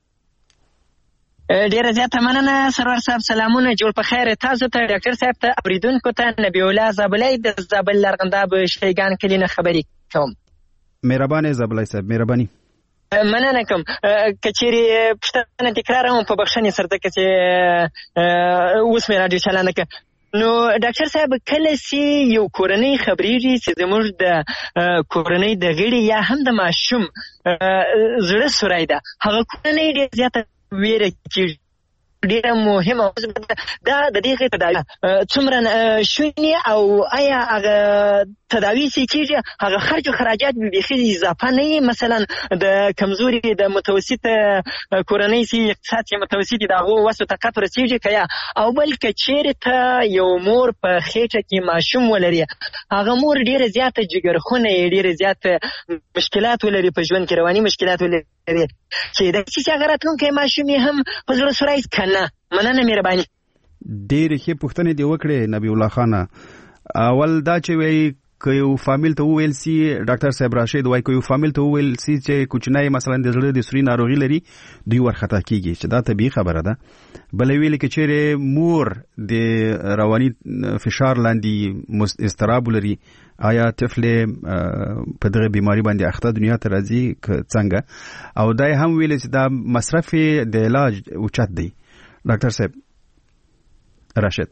ډیره زیاته مننه سرور صاحب سلامونه جوړ په خیر تاسو ته ډاکټر صاحب ته اوریدونکو ته نبی الله زابلای د زابل لرغنداب شیګان کلی نه خبرې کوم. مهرباني زابلای صاحب مهرباني مننه کوم کچيري پښتنه تکرار هم په بخښنې سره کې چې اوس مې راډیو چلانه کې نو ډاکټر صاحب کله چې یو کورنۍ خبرېږي چې زموږ د کورنۍ د غړي یا هم د ماشوم زړه سورای ده هغه کورنۍ ډېر زیاته ویره کېږي ډیره مهمه دا د دې تداوی څومره شونی او آیا هغه تداوی چې کېږي هغه خرج او خراجات به اضافه نه مثلا د کمزوري د متوسط کورنۍ چې اقتصاد یې متوسط دی هغه وسو طاقت رسیږي کیا او بلکې چیرته یو مور په خېټه کې ماشوم ولري هغه مور ډیره زیاته جګرخونه ډیره زیاته مشکلات ولري په ژوند کې رواني مشکلات ولري چې د چې هغه راتلونکي ماشوم یې هم په زړه سورای کنه مننه مهرباني. ډېرې ښې پوښتنې دې وکړې نبی الله خانه. اول دا چې وایي که یو فامیل ته وویل سي ډاکټر صاحب راشد وایي که یو فامیل ته وویل سي چې کوچنی مثلا د زړه د سوري ناروغي لري دوی ورخطا کېږي چې دا طبیعي خبره ده. بله ویلې که چیرې مور د رواني فشار لاندې اضطراب لري آیا طفل په دغه بیماری باندې اخته دنیا ته راځي څنګه او دای هم ویل چې دا مصرف د علاج اوچت دی. ډاکټر صاحب راشد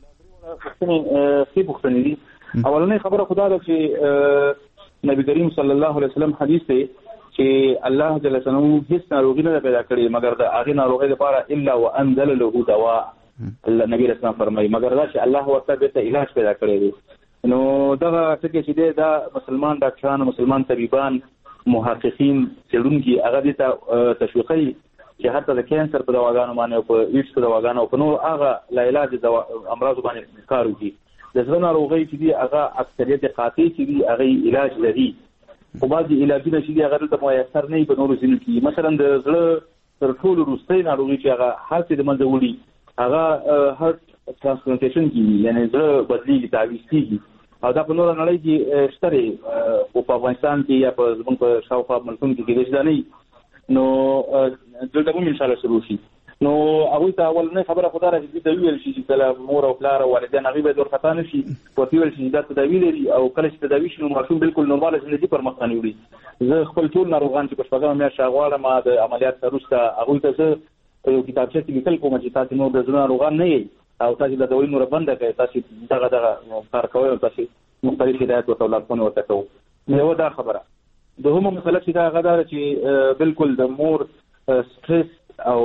پوښتنې دي. اولنې خبره خدا ده چې نبی کریم صلی الله علیه وسلم حدیث دی چې الله جل جلاله هیڅ ناروغي نه پیدا کړې مګر د هغه ناروغي لپاره الا وانزل له دواء. الله نبی رسول الله فرمایي مګر دا چې الله ورته به علاج پیدا کړی دی. نو دغه څه چې دا مسلمان ډاکټران مسلمان طبيبان محققین څېړونکي هغه دې ته تشویقي چې حتی د کانسر په دواګانو باندې او په ایډز په دواګانو او په نور هغه لا علاج امراض باندې کار وکړي. د زړه ناروغۍ چې دي هغه اکثریت قاطع چې دي هغه علاج لري خو بعضې علاجونه چې دي هغه دلته میسر نه وي په نورو ځینو کې. مثلا د زړه تر ټولو وروستۍ ناروغي چې هغه هر څه د منځه وړي هغه هارت ترانسپلانټیشن کېږي یعنې زړه بدلېږي تعویض کېږي او دا په نوره نړۍ کې شته دی خو په افغانستان کې یا په زموږ په شاوخوا ملکونو کې کېدای شي دا نه وي نو دلته به هم انشاءالله شروع شي. نو هغه ته اولنې خبره خدای راځي د ویل شي چې کله مور او پلار او والدین هغه به دور خطا نشي او ویل شي دا تداوی لري او کله چې تداوی شي نو ماشوم بالکل نورمال ژوندۍ پر مخ نه وړي. زه خپل ټول ناروغان چې په شپږم میاشت غواړم ما د عملیات وروسته هغه ته زه یو کتابچه کې لیکل کوم چې تاسو نو د ناروغان نه یې او تاسو د دوی نور بند کړئ، تاسو دغه کار کوئ او تاسو مختلف هدایت او تولارونه ورته کوئ. نو دا خبره دوهمه مسله چې دا غدا چې بالکل د مور سټرس او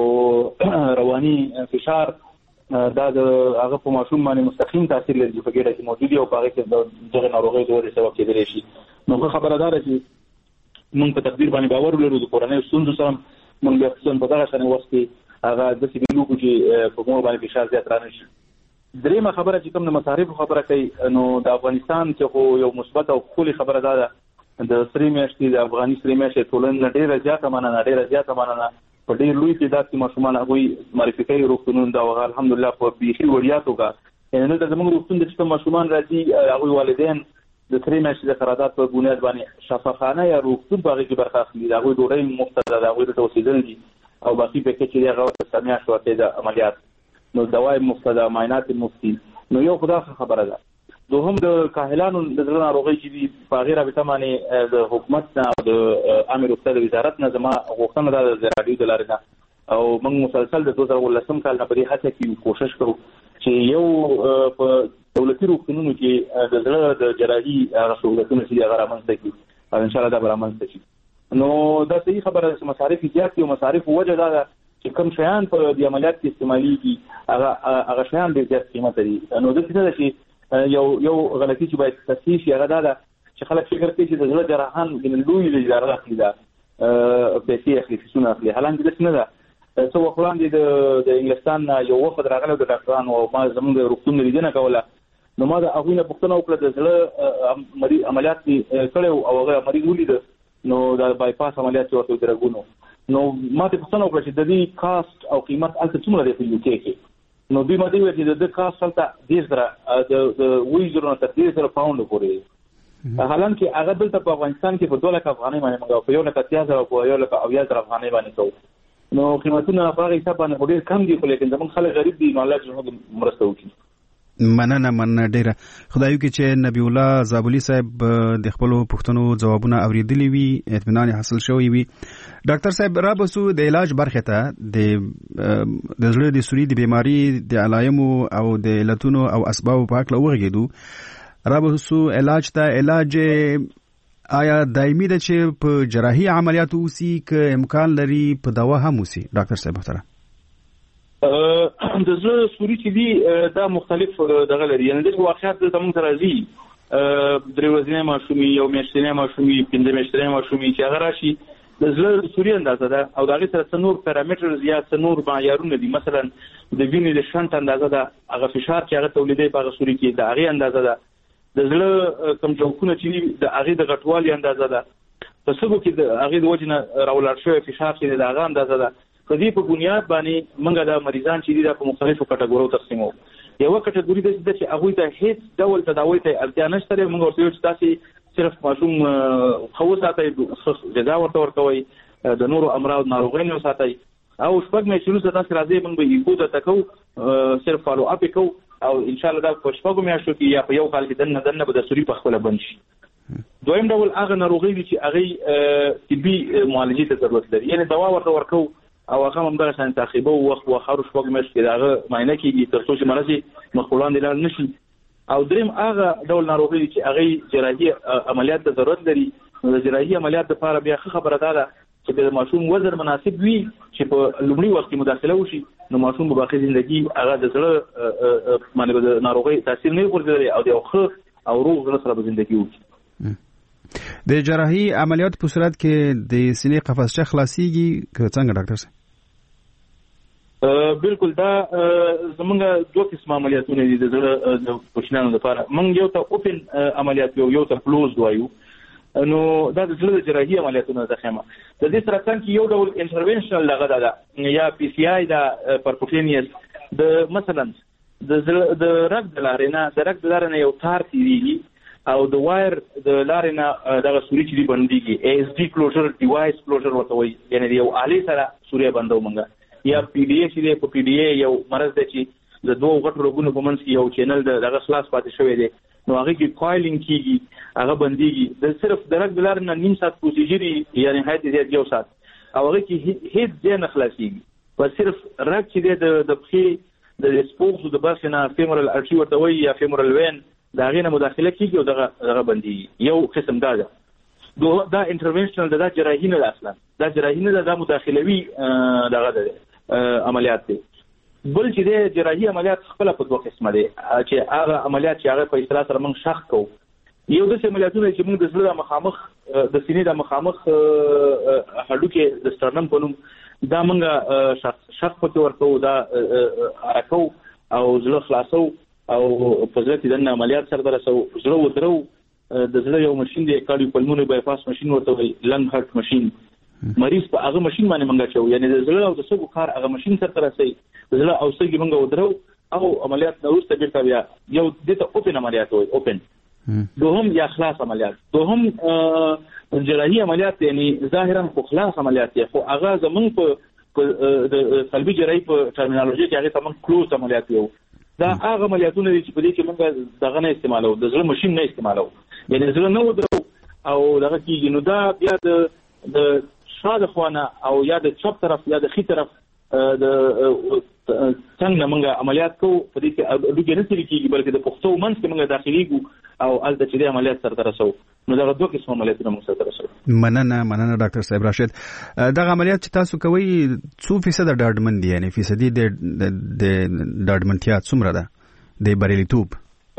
رواني فشار دا د هغه په ماشوم باندې مستقیم تاثیر لري چې په ګډه کې موجود او په هغه کې د ناروغي د ورې سبب کېدلی شي. نو خبره دا ده چې موږ په تقدیر باندې باور لرو د کورنۍ ستونزو سره موږ به څنګه په دغه شان وخت کې هغه د سیمې لوګو چې په مور باندې فشار زیات رانه شي. درېمه خبره چې کوم د مصارف خبره کوي نو د افغانستان کې خو یو مثبت او خولي خبره ده د سری میاشتې د افغاني سری میاشتې ټولنه ډیره زیاته مننه په ډیر لوی تعداد کې ماشومان هغه معرفي کوي روغتونونو دا وغه الحمدلله په بيخي وړیا توګه یعنی د زموږ روغتون د چې ماشومان راځي هغه والدین د سری میاشتې د قرارداد په بنیاد باندې شفاخانه یا روغتون باغې کې برخه اخلي هغه ډوړې مفت ده هغه د توسیدل دي او باقي په کې چې هغه سمیا شوته د عملیات نو دواي مفت ده معاینات مفت نو یو خدای خبره ده. دوهم د کاهلانو د زړه ناروغي چې په غیر رابطه باندې د حکومت نه او د امیر وکړه د وزارت نه زما غوښتنه ده د رادیو د لارې نه او موږ مسلسل د 2018 کال نه په دې هڅه کې کوشش کوو چې یو په دولتي روغتونونو کې د زړه د جراحي سہولتونه چې هغه رامنځته کړي او ان شاء الله دا رامنځته شي. نو دا صحیح خبره ده چې مصارف زیات دي او مصارف وجه دا ده چې کوم شیان په د عملیات کې استعماليږي هغه شیان ډېر زیات قیمت لري. نو د څه ده چې یو غلطي چې باید تصحیح شي هغه دا چې خلک فکر کوي چې د زړه جراحان د لوی لجاره اخلي دا پیسې اخلي فیسونه اخلي حالانکه دا څه نه ده. څو وخت د انګلستان یو وفد راغلی د ډاکټرانو او ما زموږ روغتون لیدنه کوله نو ما د هغوی نه پوښتنه وکړه د زړه عملیات کړی او هغه مریض ولید نو د بایپاس عملیات ورته درګونو نو ما ته پوښتنه وکړه چې د دې کاست او قیمت الته څومره دی په یو کې نو دوی ماته ویل چې د کاست الته ډیر سره د ویزرونو ته ډیر سره پاوند پورې حالانکه هغه دلته په افغانستان کې په 2 لک افغانۍ باندې موږ په 1 لک 3000 او په 1 لک 8000 افغانۍ باندې کوو نو قیمتونه په هغه حساب باندې ډیر کم دي خو لیکن زموږ خلک غریب دي نو الله جل مرسته وکړي. مننه ډیره خدایو کې چې نبی الله زابلی صاحب د خپل پوښتنو جوابونه اوریدلی وي اطمینان حاصل شوی وي. ډاکټر صاحب را بسو د علاج برخه ته د زړه د سوري د بیماری د علایمو او د علتونو او اسباب په اړه وغږیدو را بسو علاج آیا دایمي ده چې په جراحي عملیاتو وسی ک امکان لري په دوا هم وسی ډاکټر صاحب محترم؟ د زړه سوري چې دي دا مختلف دغه لري یعنی د واقعیت د تمون ترازی درې ورځې ماشومي یو میاشتنی ماشومي 5 میاشتنی ماشومي چې هغه راشي د زړه سوري اندازه ده او دا غي سره څنور پارامتر زیات څنور معیارونه دي مثلا د وینې د شنت اندازه ده هغه فشار چې هغه تولیدي په سوري کې د هغه اندازه ده د زړه کم جوړونه چې د هغه د غټوالي اندازه ده په سبو کې د هغه د وجنه راولار شوی فشار چې د هغه اندازه ده په دې په بنیاد باندې موږ د مریضان چې د مختلفو کټګوریو تقسیمو یو کټګوري د چې هغه ته هیڅ ډول تداوی ته اړتیا نشته موږ ورته چې تاسو صرف ماشوم خو ساتي جزا ورکوي د نورو امراض ناروغیو ساتي او شپږ میاشتې وروسته تاسو راځي موږ به یو د تکو صرف فالو اپ کو او ان شاء الله دا په شپږ میاشتو کې یا په یو کال کې دنه به د سوري په خپل بند شي. دویم ډول هغه ناروغي چې هغه طبي معالجې ته ضرورت لري یعنی دوا ورکو او هغه هم دغه څنګه تعقیبو وخت او خارج شپږ میاشتې دغه معاینه کیږي تر څو چې مرضی مخولان دي لاړ نشي. او دریم هغه ډول ناروغي چې هغه جراحي عملیات ته ضرورت لري نو د جراحي عملیات لپاره بیا خبره ده چې د ماشوم وزن مناسب وي چې په لومړي وخت کې مداخله وشي نو ماشوم په باقي ژوندۍ هغه د زړه باندې د ناروغي تاثیر نه ورګرځي او د خو او روغ زړه سره په ژوندۍ وي. د جراحي عملیات په صورت کې د سینې قفسچه خلاصيږي که څنګه ډاکټر صاحب؟ بالکل دا زمونږ دوه قسم عملیاتونه دي د زړه د کوچنیانو لپاره موږ یو ته اوپن عملیات یو ته کلوز وایو نو دا د زړه د جراحي عملیاتونه د خیمه د دې سره څنګه یو ډول انټرونشنل لغه ده یا پی سی آی دا پرپوټینیس د مثلا د رګ د لارې نه یو تار تیریږي او د وایر د لارې نه دغه سوري چې بنديږي اس ډي کلوزر ډیوایس کلوزر ورته وایي یعنی یو آلې سره سوري بندو مونږه یا پی ډی ای چې په پی ډی ای یو مرز دی چې د دوه غټو روغونو په منځ کې یو چینل دغه خلاص پاتې شوی دی نو هغه کې کوایلینګ کیږي هغه بنديږي د صرف درک بلار نه نیم ساعت پروسیجری یعنی حد زیات یو ساعت او هغه کې هیڅ ځای نه خلاصيږي په صرف رک چې د پخې د سپوکس د برخه نه فیمورال ارټری ورته وایي یا فیمورال وین دا غینه مداخله کیږي او دغه بنديږي یو قسم دا انټرونشنل دا جراحي نه اصلا دا جراحي نه دا مداخلوي دغه عملیات دي بل چې د جراحي عملیات خپل په دوه قسمه دي چې هغه عملیات چې هغه په اصطلاح سره موږ شخ کوو یو د عملیاتونه چې موږ د زړه د مخامخ د سینې د مخامخ هډوکې د سترنم په نوم دا موږ شخ پکې ورکو دا حرکو او زړه خلاصو او په ځل کې د عملیات سره درسو زړه ودرو د زړه یو ماشين دی کارډیو پلمونري بایپاس ماشين ورته وي لنګ هارت ماشين مریض په هغه ماشين باندې منګه چو یعنی د زړه او د سږو کار هغه ماشين سره ترسي د زړه او سږي منګه ودرو او عملیات نو ورسته بیرته بیا یو دته اوپن عملیات وي اوپن دوهم یا خلاص عملیات دوهم جراحي عملیات یعنی ظاهرا خو خلاص عملیات دي خو هغه زمون په د قلبي جراحي په ټرمینالوژي کې هغه تمام کلوز عملیات یو دا هغه عملیاتونه چې په دې کې موږ دغه نه استعمالو د زړه ماشين نه استعمالو یعنی زړه نه ودرو او دغه کې نو دا بیا د شاده خوانه او یا د چپ طرف یا د خي طرف د څنګه موږ عملیات کوو په دې کې د ګنې سری کېږي بلکې د پښتو منځ کې موږ داخليږو او الته چې د عملیات سره ترسو نو دا دوه قسم عملیاتونه موږ سره ترسو مننه ډاکټر صاحب راشد دا عملیات چې تاسو کوي 2% ډاډمن دي یعنی فیصدي د ډاډمنتیا څومره ده د بریالیتوب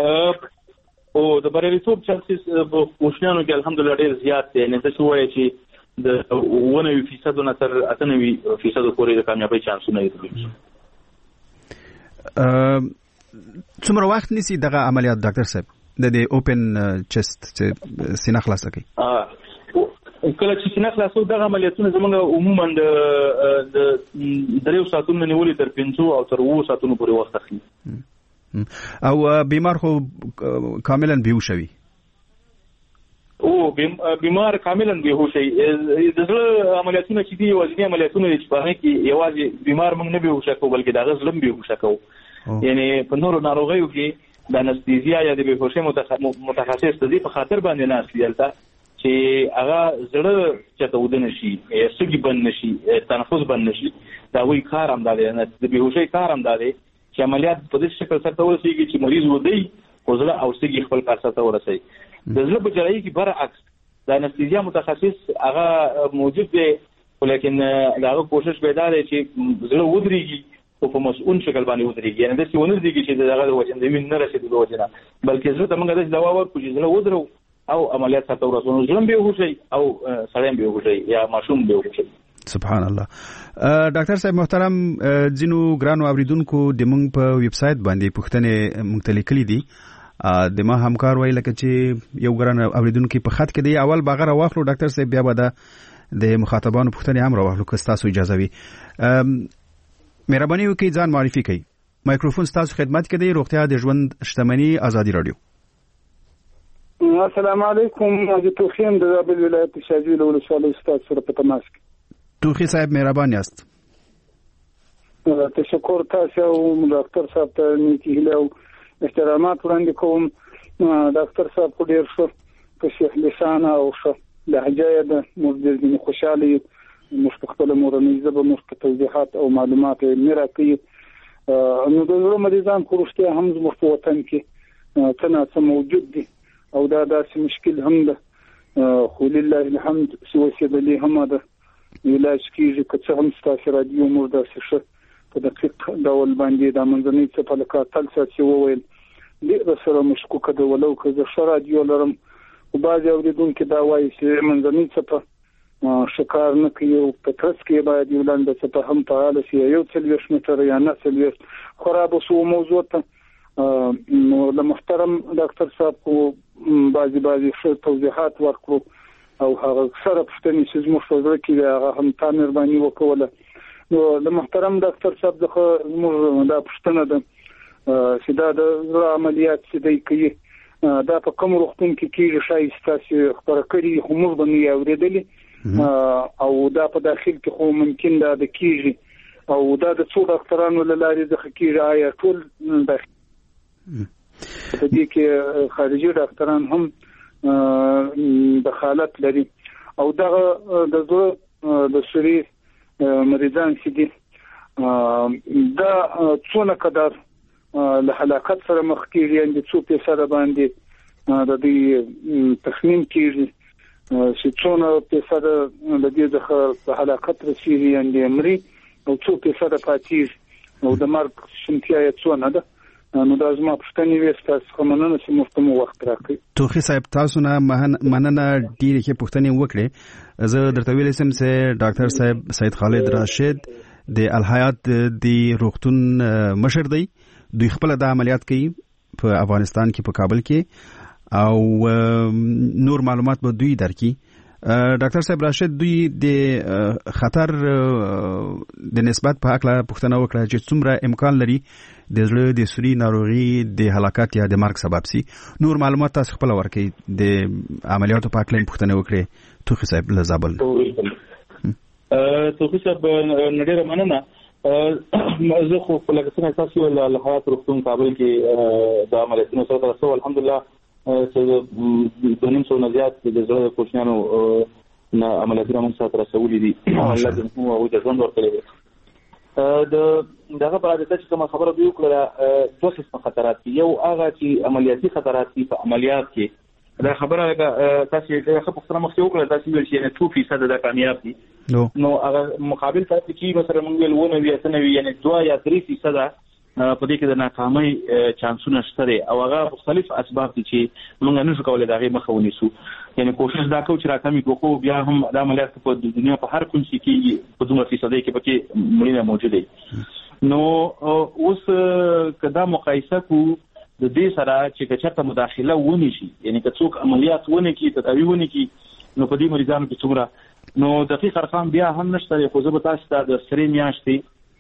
او د بریالیتوب چانسز په کوشنانو کې الحمدلله ډیر زیات دي نه څه وایي چې د 1% نه تر 98% پورې د کامیابی چانسونه لري څومره وخت نیسي دغه عملیات ډاکټر صاحب د اوپن چست چې سینه خلاصه کوي کله چې سینه خلاصو دغه عملیاتونه زموږ عموما د 3 ساعتونو نیولې تر 5 او تر 7 ساعتونو پورې وخت اخلي او بیمار خو کاملا بیهوشوي او بیمار کاملا بیهوشي د زړه عملیاتونه چې دي وزنی عملیاتونه چې په هغه کې یوازې بیمار موږ نه بیهوشه کوو بلکې د غزلم بیهوشه کوو یعنی په نورو ناروغیو کې د انستیزیا یا د بیهوشي متخصص د دې په خاطر باندې نه اصلي الته چې هغه زړه چته ودن شي سږي بند نشي تنفس بند نشي دا وی کار هم دی نه د بیهوشي کار هم دی چې عملیات په دې شکل سره ورسیږي چې مریض ودی او زړه او سږي خپل کار سره ورسي د زړه په جراحي کې برعکس د انستیزیا متخصص هغه موجود دی ولیکن هغه کوشش به دا دی چې زړه ودرېږي او په مسؤل شکل باندې ودرېږي یعنی د څه ونه ودرېږي چې دغه د وجه د وین نه رسیدو د وجه نه بلکې زړه ته موږ د دوا ورکو چې زړه ودرو او عملیات سره ورسونو زړه به وشي او سړی به وشي یا ماشوم به وشي سبحان الله ډاکټر صاحب محترم جنو ګرانو اوریدونکو د موږ په ویب سټ باندې پوښتنه مختلف کړي دي د ما همکار ویل چې یو ګران اوریدونکو په خط کې دی اول باغره واخلو ډاکټر صاحب بیا به د مخاطبانو پوښتنه هم راوخلو که تاسو اجازه وي مهرباني وکړئ ځان معرفي کړئ مایکروفون تاسو خدمت کې دی روغتیا د ژوند شتمنۍ ازادي رادیو السلام علیکم حاجی توخیم د زابل ولایت شاجوی ولسوالۍ استاد سره په تماس کې توخی صاحب مهربان یاست تشکر تاسو او ډاکټر صاحب ته نیکی هیله او احترامات وړاندې کوم ډاکټر صاحب په ډیر ښه فصیح لسان او ښه لهجه د موږ د خوشحالي مستقبل مورنۍ ژبه مست توضیحات او معلومات میراکي نو د زړه مریضان پرشته هم زموږ په وطن کې تناسب موجود دي او دا داسې مشکل هم ده خو لله الحمد سوسیدلی هم ده علاج کیږي که څه هم ستاسو رادیو موږ داسې ښه په دقیق ډول باندې د منځنۍ څپه لکه تل ساتي وویل ډېر سره مشکوکه ده ولو که زه ښه رادیو لرم خو بعضې اورېدونکي دا وایي چې منځنۍ څپه شکار نه کوي او په ترڅ کې باید یو لنډه څپه هم فعاله شي یو 40 متره یا 40 خراب شو موضوع ته نو د محترم ډاکټر صاحب کو بعضی ښه توضیحات ورکړو او هغه سره پښتني چې زموږ فزر کې هغه هم تا مهرباني وکوله نو د محترم ډاکټر صاحب دغه موږ دا پښتنه ده چې دا د عملیات چې دی کوي دا په کوم روغتون کې کېږي شایسته چې خبره کړي خو موږ به نه اورېدلې او دا په داخل کې خو ممکن دا د کېږي او دا د څو ډاکټرانو لاري د حقیقي آیا ټول د دې کې خارجي ډاکټران هم دخالت لري او دا د سری مریضان چې دي دا څونه قدر له هلاکت سره مخ کیږي د 2% باندې د دې تخمین کیږي چې څونه پیسې د دې د هلاکت رسیږي د امري او 2% پاتې او د مرګ شمتیا یې څونه ده نو دا زما پښتني وسته کومنه چې مفتمو وخت راکړي توخي صاحب تاسو نه مننه ډیره کې پښتني وکړي زه درته ویل سم چې ډاکټر صاحب سید خالد راشد د الحیات دی روغتون مشر دی دوی خپل د عملیات کوي په افغانستان کې په کابل کې او نور معلومات به دوی درکې ډاکټر صاحب راشد دوی د خطر د نسبت په حق لا پوښتنه وکړه چې څومره امکان لري د زړه د سوري ناروغي د هلاکت یا د مرګ سبب سي نور معلومات تاسو خپل ورکړئ د عملیاتو په حق لا پوښتنه وکړئ توخي صاحب لزابل توخي صاحب نړۍ مننه زه خو په لکه څنګه تاسو ول الحیات روغتون کابل کې د عملیاتونو سره تاسو الحمدلله چې د نیم څو نزيات د زړه کوچنیانو نه عملیاتونه موږ سره رسولې دي الله دې مو او د ژوند ورکړي دغه په اړه چې کوم خبره دی وکړه دوه قسم خطرات دي یو هغه چې عملیاتي خطرات دي په عملیات کې دا خبره تاسو یې خو په څرمه مخ وکړه تاسو ویل چې 2% د کامیاب دي نو هغه مقابل تاسو چې مثلا موږ ویل ونه وی اسنوي یعنی 2 یا 3% په دې کې د ناکامۍ چانسونه شته او هغه مختلف اسباب دي چې موږ نه شو کولای دغه مخه ونیسو یعنی کوشش دا کوو چې راکمي کوو بیا هم د عملیات په دنیا په هر کوم شي کې په 2% کې پکې مړینه موجوده دي نو اوس کدا مقایسه کو د دې سره چې چېرته مداخله ونی شي یعنی که څوک عملیات ونی کی تداوی ونی کی نو په دې مریضانو کې څومره نو دقیق ارقام بیا هم نشته خو زه به تاسو ته د سری میاشتې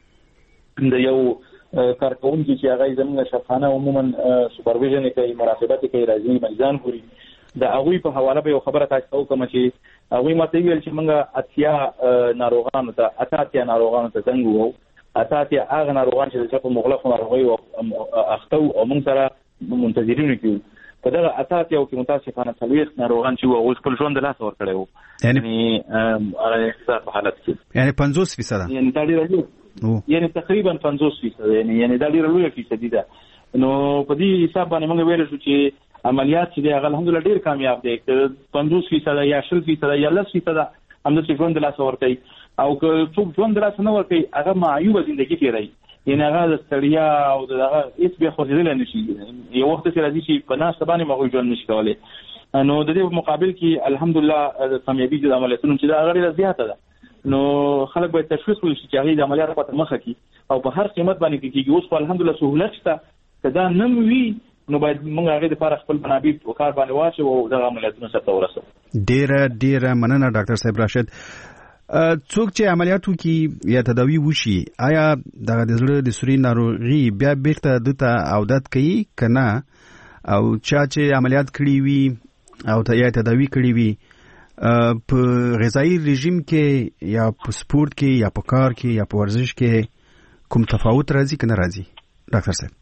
د یو کارکونکي چې هغه زموږ شفاخانه عموما سوپرویژن کوي مراقبت کوي راځي مریضان ګوري د هغه په حواله به یو خبره تاسو کوم چې هغه ماته ویل چې موږ اتیا ناروغانو ته څنګه وو اتیا هغه ناروغان چې په مغلق ناروغي او اخته او موږ سره منتظرین کیو په دغه اتیا او کې متاسفانه تلويخ ناروغان چې وو خپل ژوند له لاسه ورکړي وو یعنی هغه په حالت کې یعنی 50% یعنی دا ډیر یعنی تقریبا 50% یعنی دا ډیر لوی فیصد ده نو په دې حساب باندې موږ ویل شو چې عملیات چې الحمدلله ډیر کامیاب دي 50% یا 60% یا 10% هم د ژوند له لاسه ورکړي او که څوک ژوند له لاسه نه ورکړي هغه معیوب ژوندۍ تیري یعنی هغه د ستړیا او دغه هیڅ به خوځیدل نه شي یو وخت چې راځي چې په ناس باندې مغول ژوند نشي کولای نو د دې مقابل کې الحمدلله د کامیابی د عملیاتونو چې دا غیر زیاته ده نو خلک باید تشخیص وشي چې هغه د عملیات په مخه کې او په هر قیمت باندې کېږي اوس الحمدلله سہولت شته کدا نم وی نو باید موږ هغه د لپاره خپل منابع په کار باندې واچو او د عملیاتونو سره ورسو ډیر مننه ډاکټر صاحب راشد څوک چې عملیاتو کې یا تداوی وشي آیا دغه د زړه د سوري ناروغي بیا بیرته دته عودت کوي کنه او چې عملیات کړی وي او یا تداوی کړی وي په غذایی رژیم کې یا په سپورت کې یا په کار کې یا په ورزش کې کوم تفاوت راځي کنه راځي ډاکټر صاحب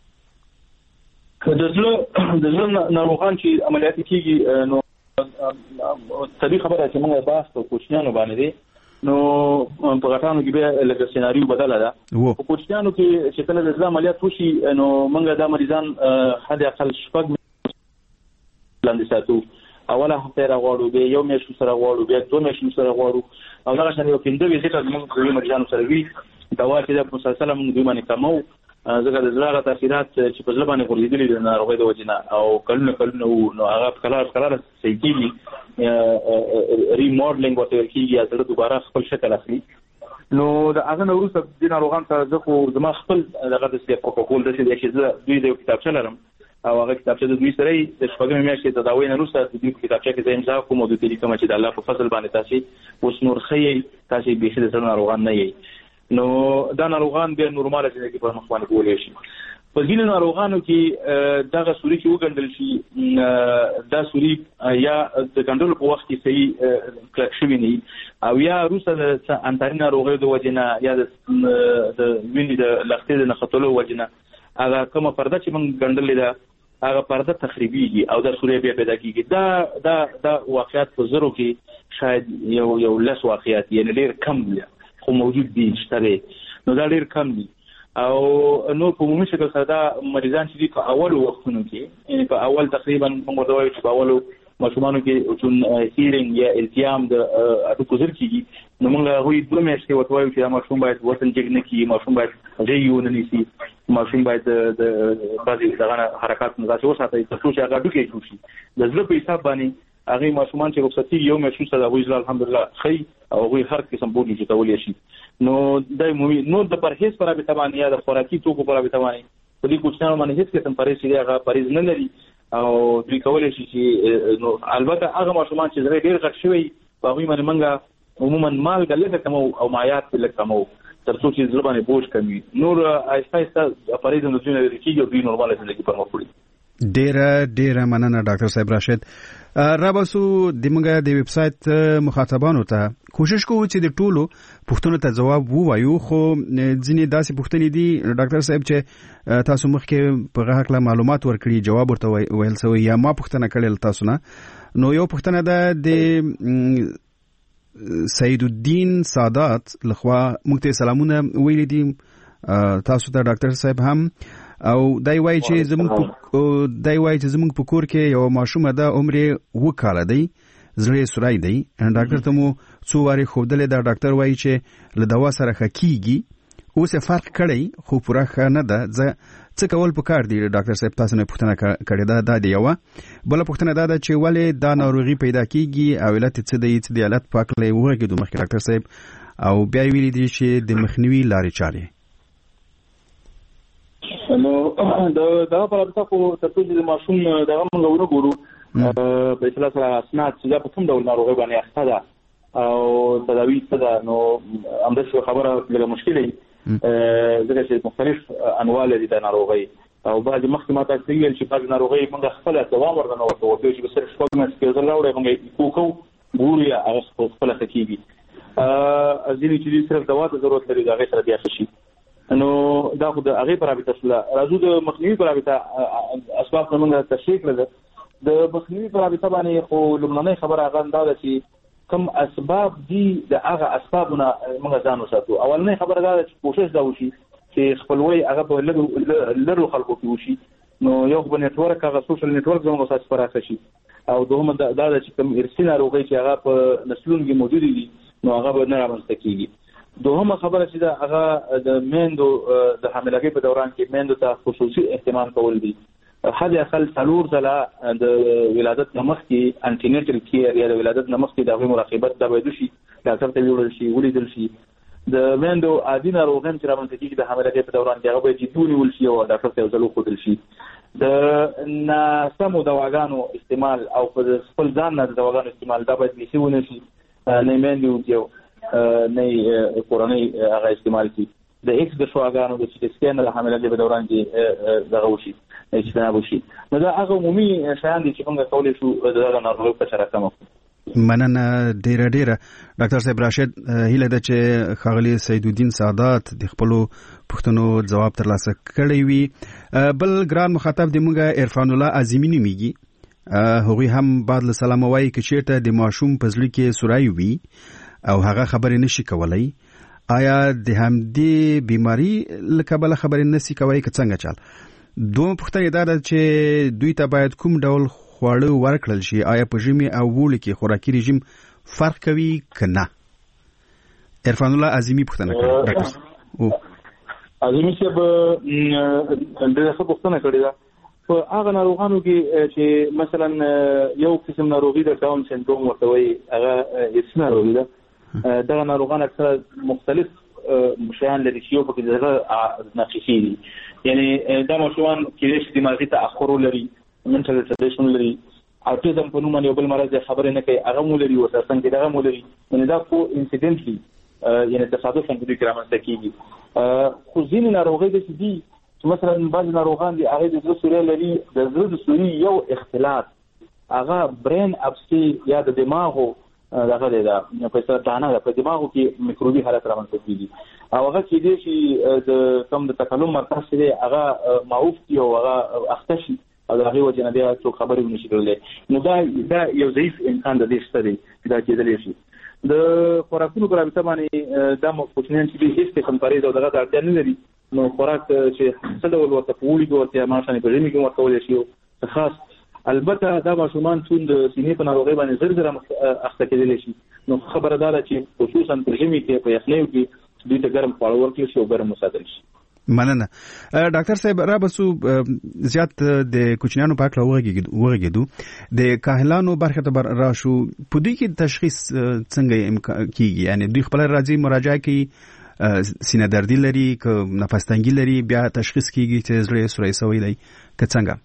د زړه ناروغان چې عملیات کیږي نو طبي خبره چې موږ بحث په کوچنیانو باندې دي نو په غټانو کې به لکه سيناريو بدله ده په کوچنیانو کې چې کله د زړه عملیات وشي نو موږ د مریضان حد اقل شپږ لاندې ساتو اوله هفته راغواړو به یو میاشت سره غواړو به 2 میاشتې سره غواړو او دا څنګه یو کیندو ویزیټ موږ د مریضانو سره وی دا واکه د مسلسل موږ دوی باندې کومو ځکه د زړه تاثیرات چې په ځل باندې ورېدلې د ناروغۍ د وجنه او کلونه نو هغه قرار صحیح کیږي ریموډلینګ ورته کیږي یا زړه دوباره خپل شکل اخلي نو دا هغه نو وروسته د ناروغان سره زه خو زما خپل دغه د پروتوکول د دې چې دوی د کتابچه لرم او هغه کتابچه د دوی سره د شپږمې میاشتې د داوی نه وروسته د دوی کتابچه کې امضا کوم او د دې کوم چې د الله په فضل باندې تاسو اوس نور خې تاسو به د ناروغان نه یې نو دا ناروغان به نورمال ژوند کې په مخ باندې کولای شي په ځینو ناروغانو کې دغه سوري چې وګڼل شي دا سوري یا د ګندلو په وخت کې صحیح کلک شوی نه او یا روسه د انتري ناروغي د وجنه یا د وینې د لختې د نختلو وجنه هغه کومه پرده چې موږ ګندلې ده هغه پرده تخریبيږي او د سوري بیا پیدا کیږي دا واقعیت په زرو کې شاید یو لس واقعیت یعنی ډیر کم دي خو موجود دي شته نو دا ډیر کم دي او نو په عمومي شکل سره دا مریضان چې په اولو وختونو کې یعنی په اول تقریبا موږ دوی چې په اولو ماشومانو کې چې هیرینګ یا التیام د اټکو زر کېږي نو موږ هغوی 2 میاشتې ورته وایو چې دا ماشوم باید وطن جګ نه کړي ماشوم باید غږی ونه نیسي ماشوم باید د بعضې دغه حرکات نه داسې وساتي تر څو چې هغه ډوکې جوړ شي د زړه په حساب باندې هغه ماشومان چې رخصتي یو میاشت وروسته د هغوی زړه الحمدلله ښه او هغوی هر قسم بوډي چې کولی شي نو دا عمومي نو د پرهیز په رابطه باندې یا د خوراکي توکو په رابطه باندې په دې کوچنیانو باندې هېڅ قسم پرهیز چې هغه پرهیز نه لري او دوی کولی شي چې نو البته هغه ماشومان چې زړه ډېر غټ شوی په هغوی باندې موږ عموما مالګه لږه کمو او مایعات لږ کمو تر څو چې زړه باندې بوج کموي نور آهسته آهسته پرهیز نو دوی نه لري کېږي او دوی نورماله زندګي پرمخ وړي ډیره مننه ډاکټر صاحب راشد رابسو د موږ د ویب سټ مخاطبانو ته کوشش کوو چې د ټولو پوښتنو ته جواب ووایو خو ځینې داسې پوښتنې دي ډاکټر صاحب چې تاسو مخکې په هغه حق معلومات ورکړي جواب ورته ویل سوی یا ما پوښتنه کړل تاسو نه نو یو پوښتنه ده د سید الدین سادات لخوا موږ ته سلامونه ویلي دي تاسو ته ډاکټر صاحب هم او دای وای چې زموږ په کور کې یو ماشومه ده عمر 2 کاله دی زړه سورای دی ډاکټر ته مو څو واري خوبدلې دا ډاکټر وای چې له دوا سره خکېږي اوس فرق کړی خو پوره ښه نه ده څه کول پکار دی ډاکټر صاحب تاسو نه پوښتنه کړې ده د یو بل پوښتنه ده چې ولې دا ناروغي پیدا کیږي او علت څه دی علت پاکلې وګورئ مخکې ډاکټر صاحب او بیا ویلي دي چې د مخنیوي لارې چارې نو دا په اړه تاسو ته د ماشوم دغه موږ ورغورو په اصطلاح سره اسناد چې دا په کوم ډول ناروغي باندې اخته ده او تداوی څه ده نو همداسې خبره لږه مشکله ځکه چې مختلف انواع لري د ناروغۍ او بعضې مخکې ما تاسو ویل چې بعضې ناروغۍ موږ خپله دوام ورته نه ورکوو بیا چې به صرف 6 میاشتې کې زر راوړی موږ یې کوو ګورو یا هغه خپله ښه کېږي ځینې چې دوی صرف دوا ته ضرورت لري د هغې سره بیا ښه شي نو دا خو د هغې په رابطه شوله راځو د مخنیوي په رابطه اسباب نه موږ تشریح کړل د مخنیوي په رابطه باندې خو لومړنۍ خبره هغه دا ده چې کوم اسباب دي د هغه اسبابونه موږ ځان وساتو اولنۍ خبره دا ده چې کوشش دا وشي چې خپلوي هغه په لرو خلکو کې وشي نو یو په نتورک هغه سوشل نتورک زموږ سره پراخه شي او دوهم دا ده چې کوم ارثي ناروغۍ چې هغه په نسلونو کې موجود دي نو هغه به نه رامنځته کېږي دوهمه خبره چې دا هغه د میندو د حاملګۍ په دوران کې میندو ته خصوصي اهتمام کول دي حد اقل 4 ځله د ولادت نه مخکې انټینیټل کیر یا د ولادت نه مخکې د هغې مراقبت دا باید وشي ډاکټر ته ویوړل شي ولیدل شي د میندو عادي ناروغۍ چې رامنځته کېږي د حاملګۍ په دوران کې هغه باید جدي ونیول شي او ډاکټر ته یو ځل وښودل شي د ناسمو دواګانو استعمال او په خپل ځان نه د دواګانو استعمال دا باید بیخي ونه شي نه میندې نه کورنۍ هغه استعمال کی د ایکس د شواګانو د سټي سکین د حاملګۍ په دوران کې دغه وشي اجتناب وشي نو دا هغه عمومي شیان دي چې موږ کولی شو دغه ناروغۍ په سره کم کړو مننه ډیره ډاکټر صاحب راشد هیله ده چې ښاغلي سید الدین سادات د خپلو پوښتنو ځواب ترلاسه کړی وي بل ګران مخاطب د موږ عرفان الله اعظمي نومیږي هغوی هم بعد له سلام وایي که چیرته د ماشوم په زړه کې سورای وي او هغه خبرې نشي کولای آیا د همدې بیماری لکبل خبرې نشي کولای که څنګه چل دوه پوښتنې دا ده چې دوی ته باید کوم ډول خواړه ورکړل شي آیا په ژمي او اوړي کې خوراکي رژیم فرق کوي که نه عرفان الله اعظمي پوښتنه کړې اعظمي صاحب ډېره ښه پوښتنه کړې ده په هغه ناروغانو کې چې مثلا یو قسم ناروغي د ډاون سندروم ورته وایي هغه ارثي ناروغي ده دغه ناروغان اکثره مختلف شیان لري چې یو پکې د زړه ناقصي دي یعنی دا ماشومان کېدای شي دماغي تاخر ولري منټل ریټارډیشن لري اوټیزم په نوم باندې یو بل مرض خبرې نه کوي هغه مو لري او اساساً کې دغه مو لري یعنی دا کو انسیډنټلی یعنی تصادفاً د دې کرامت کېږي خو ځینې ناروغۍ دي مثلا بعض ناروغان دي هغه د زړه سوري لري د زړه د سوري یو اختلاط هغه برین اپسي یا د دماغو دغه د په سرطان په دماغو کې میکروبي حالت رامنځته کیږي او هغه کې دي چې د کم د تکلم مرکز دی هغه معوف دی او هغه اختشي او هغه وجه نه بیا څو خبرې ونشي کولای. نو دا یو ضعیف انسان د دې ستړي چې دا کېدلی شي. د خوراکونو پر رابطه باندې دا کوچنیان چې هیڅ قسم پرې دغه اړتیا نه لري نو خوراک چې څه ډول ورته پولی ورته ماشانه په ژمي کې ورکول شي خاص البته دا ماشومان څون د سینې په ناروغي باندې زر اخته کېدلی شي. نو خبره دا ده چې خصوصا په ژمي کې په یخنیو کې دوی ته ګرم خواړه ورکړي شي او ګرم وساتل شي. مننه ډاکټر صاحب را بسو زیات د کوچنیانو په اړه وغږیدو د کاهلانو برخه ته راشو په دې کې تشخیص څنګه کیږي یعنی دوی خپل راځي مراجعه کوي سینه دردی لري که نفس تنګي لري بیا تشخیص کیږي چې زړه سوري سوی دی که څنګه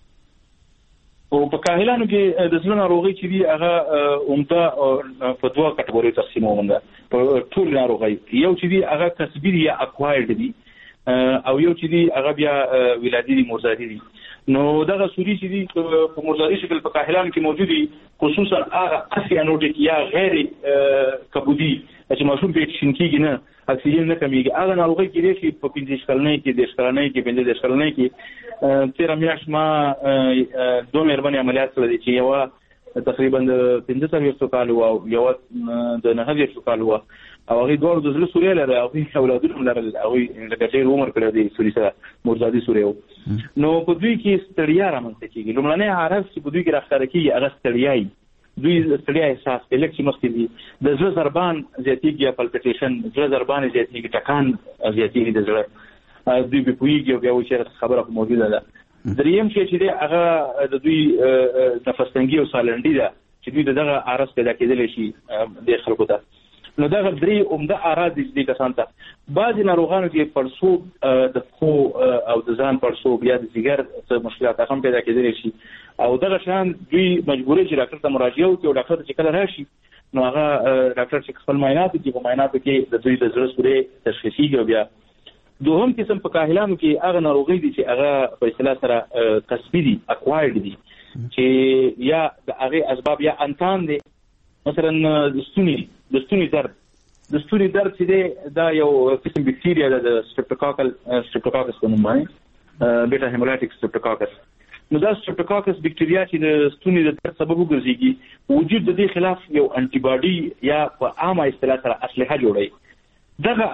او په کاهلانو کې د زړه ناروغي چې دی هغه عمده په دوه کټګوري تقسیمومنده په ټول ناروغي یو چې دی هغه کسبي یا اکوایرډ دی او یو چې دی هغه بیا ولادي دي مرزادي دي. نو دغه سوري چې دی په مرزادي شکل په کاهلانو کې موجود دي خصوصا هغه اسیانوټیک یا غیر کبودي چې ماشوم په شینکیږي نه اکسیجن نه کمیږي هغه ناروغي کې دي په 15 کلنۍ کې 10 کلنۍ کې 15 کلنۍ کې 13 میاشت ما دوه مهرباني عملیات کړل چې یو تقریبا 15 کال او یو د 9 کال او هغه ګور د زړه سوري لري او هغه اولادونه لري او لکه ډېر عمر کړی دی سوري سره مرزادي سوري نو په دوی کې ستړیا رامنځته کیږي. لومړنی عارف چې په دوی کې راښکاره کیږي هغه ستړیاي دوی ستړیا احساس کوي لکه چې مخکې دي د زړه ضربان زیاتېږي یا پلپټیشن زړه ضربان زیاتېږي ټکان زیاتېږي د زړه دوی به پوهیږي او بیا وایي خبره موجوده ده. دریم شی چې دی هغه د دوی نفس تنګي او سالنډي ده چې دوی دغه عارف پیدا کېدلی شي د خلکو ته. نو دا درې عمده اعراض دي کسان ته بعضی ناروغانو کې پړسوب د خو او د ځان پړسوب یا د ځیګر څه مشکلات هم پیدا کېدلی شي او دغه شان دوی مجبوري چې ډاکټر ته مراجعه وکړي او ډاکټر چې کله راشي نو هغه ډاکټر چې خپل معاینات کوي په معایناتو کې د دوی د زړه سوري تشخیصي او بیا دوهم قسم په کاهلانو کې هغه ناروغي دي چې هغه په اصطلاح سره کسبي دي اکوایرډ دي چې یا د هغه اسباب یا انتان دي مثلا د ستوني درد چې دی دا یو قسم بکتیریا ده د سټریپټوکاکس په نوم باندې بیټا هیمولایټیک سټریپټوکاکس. نو دا سټریپټوکاکس بکتیریا چې د ستوني د درد سبب وګرځي وجود د دې خلاف یو انټي باډي یا په عامه اصطلاح سره اسلحه جوړي. دغه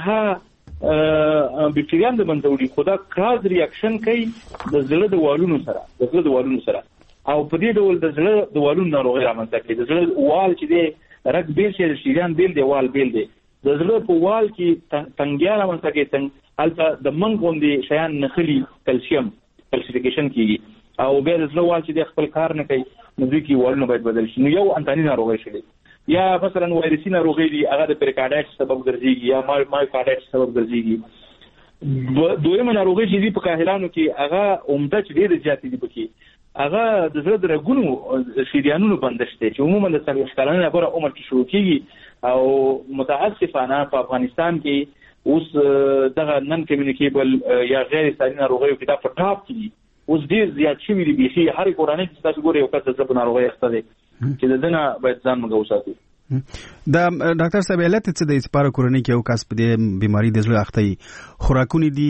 اسلحه بکتریان د منځوړي خدا کراز ریاکشن کوي د زړه د والونو سره او په دې ډول د زړه د والونو ناروغي رامنځته کوي. د زړه وال چې دی رګ بیل چې شریان بیل دی وال بیل دی د زړه په وال کې تنګیا رامنځته کوي هلته د منګ غوندې شیان نخلي کلسیفیکیشن کیږي او بیا د زړه وال چې د خپل کار نه کوي نو دوی کې والونه باید بدل شي. نو یو انتاني ناروغي شي یا مثلا وایرسي ناروغي دی هغه د پریکارډایټس سبب ګرځي یا مایوکارډایټس سبب ګرځي. دویمه ناروغي چې دی په کاهلانو کې هغه عمده چې ډېر زیات دي پکې هغه د زړه د رګونو شریانونو بندش دي چې عموما د 40 کلنۍ لپاره عمر کې شروع کیږي او متاسفانه په افغانستان کې اوس دغه نن کمیونیکیبل یا غیر ساري ناروغیو کې دا په ټاپ کې اوس ډیر زیات شوی دی بيخي هر کورنۍ چې تاسو ګورئ یو کس د زړه ناروغي اخته دي چې د دنه باید ځان موږ وساتو. دا ډاکټر صاحب علت څه د سپاره کورنۍ کې یو کس په دې بیماری د زړه اخته خوراکونه دي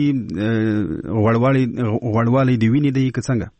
غوړوالی دی ویني دی که څنګه؟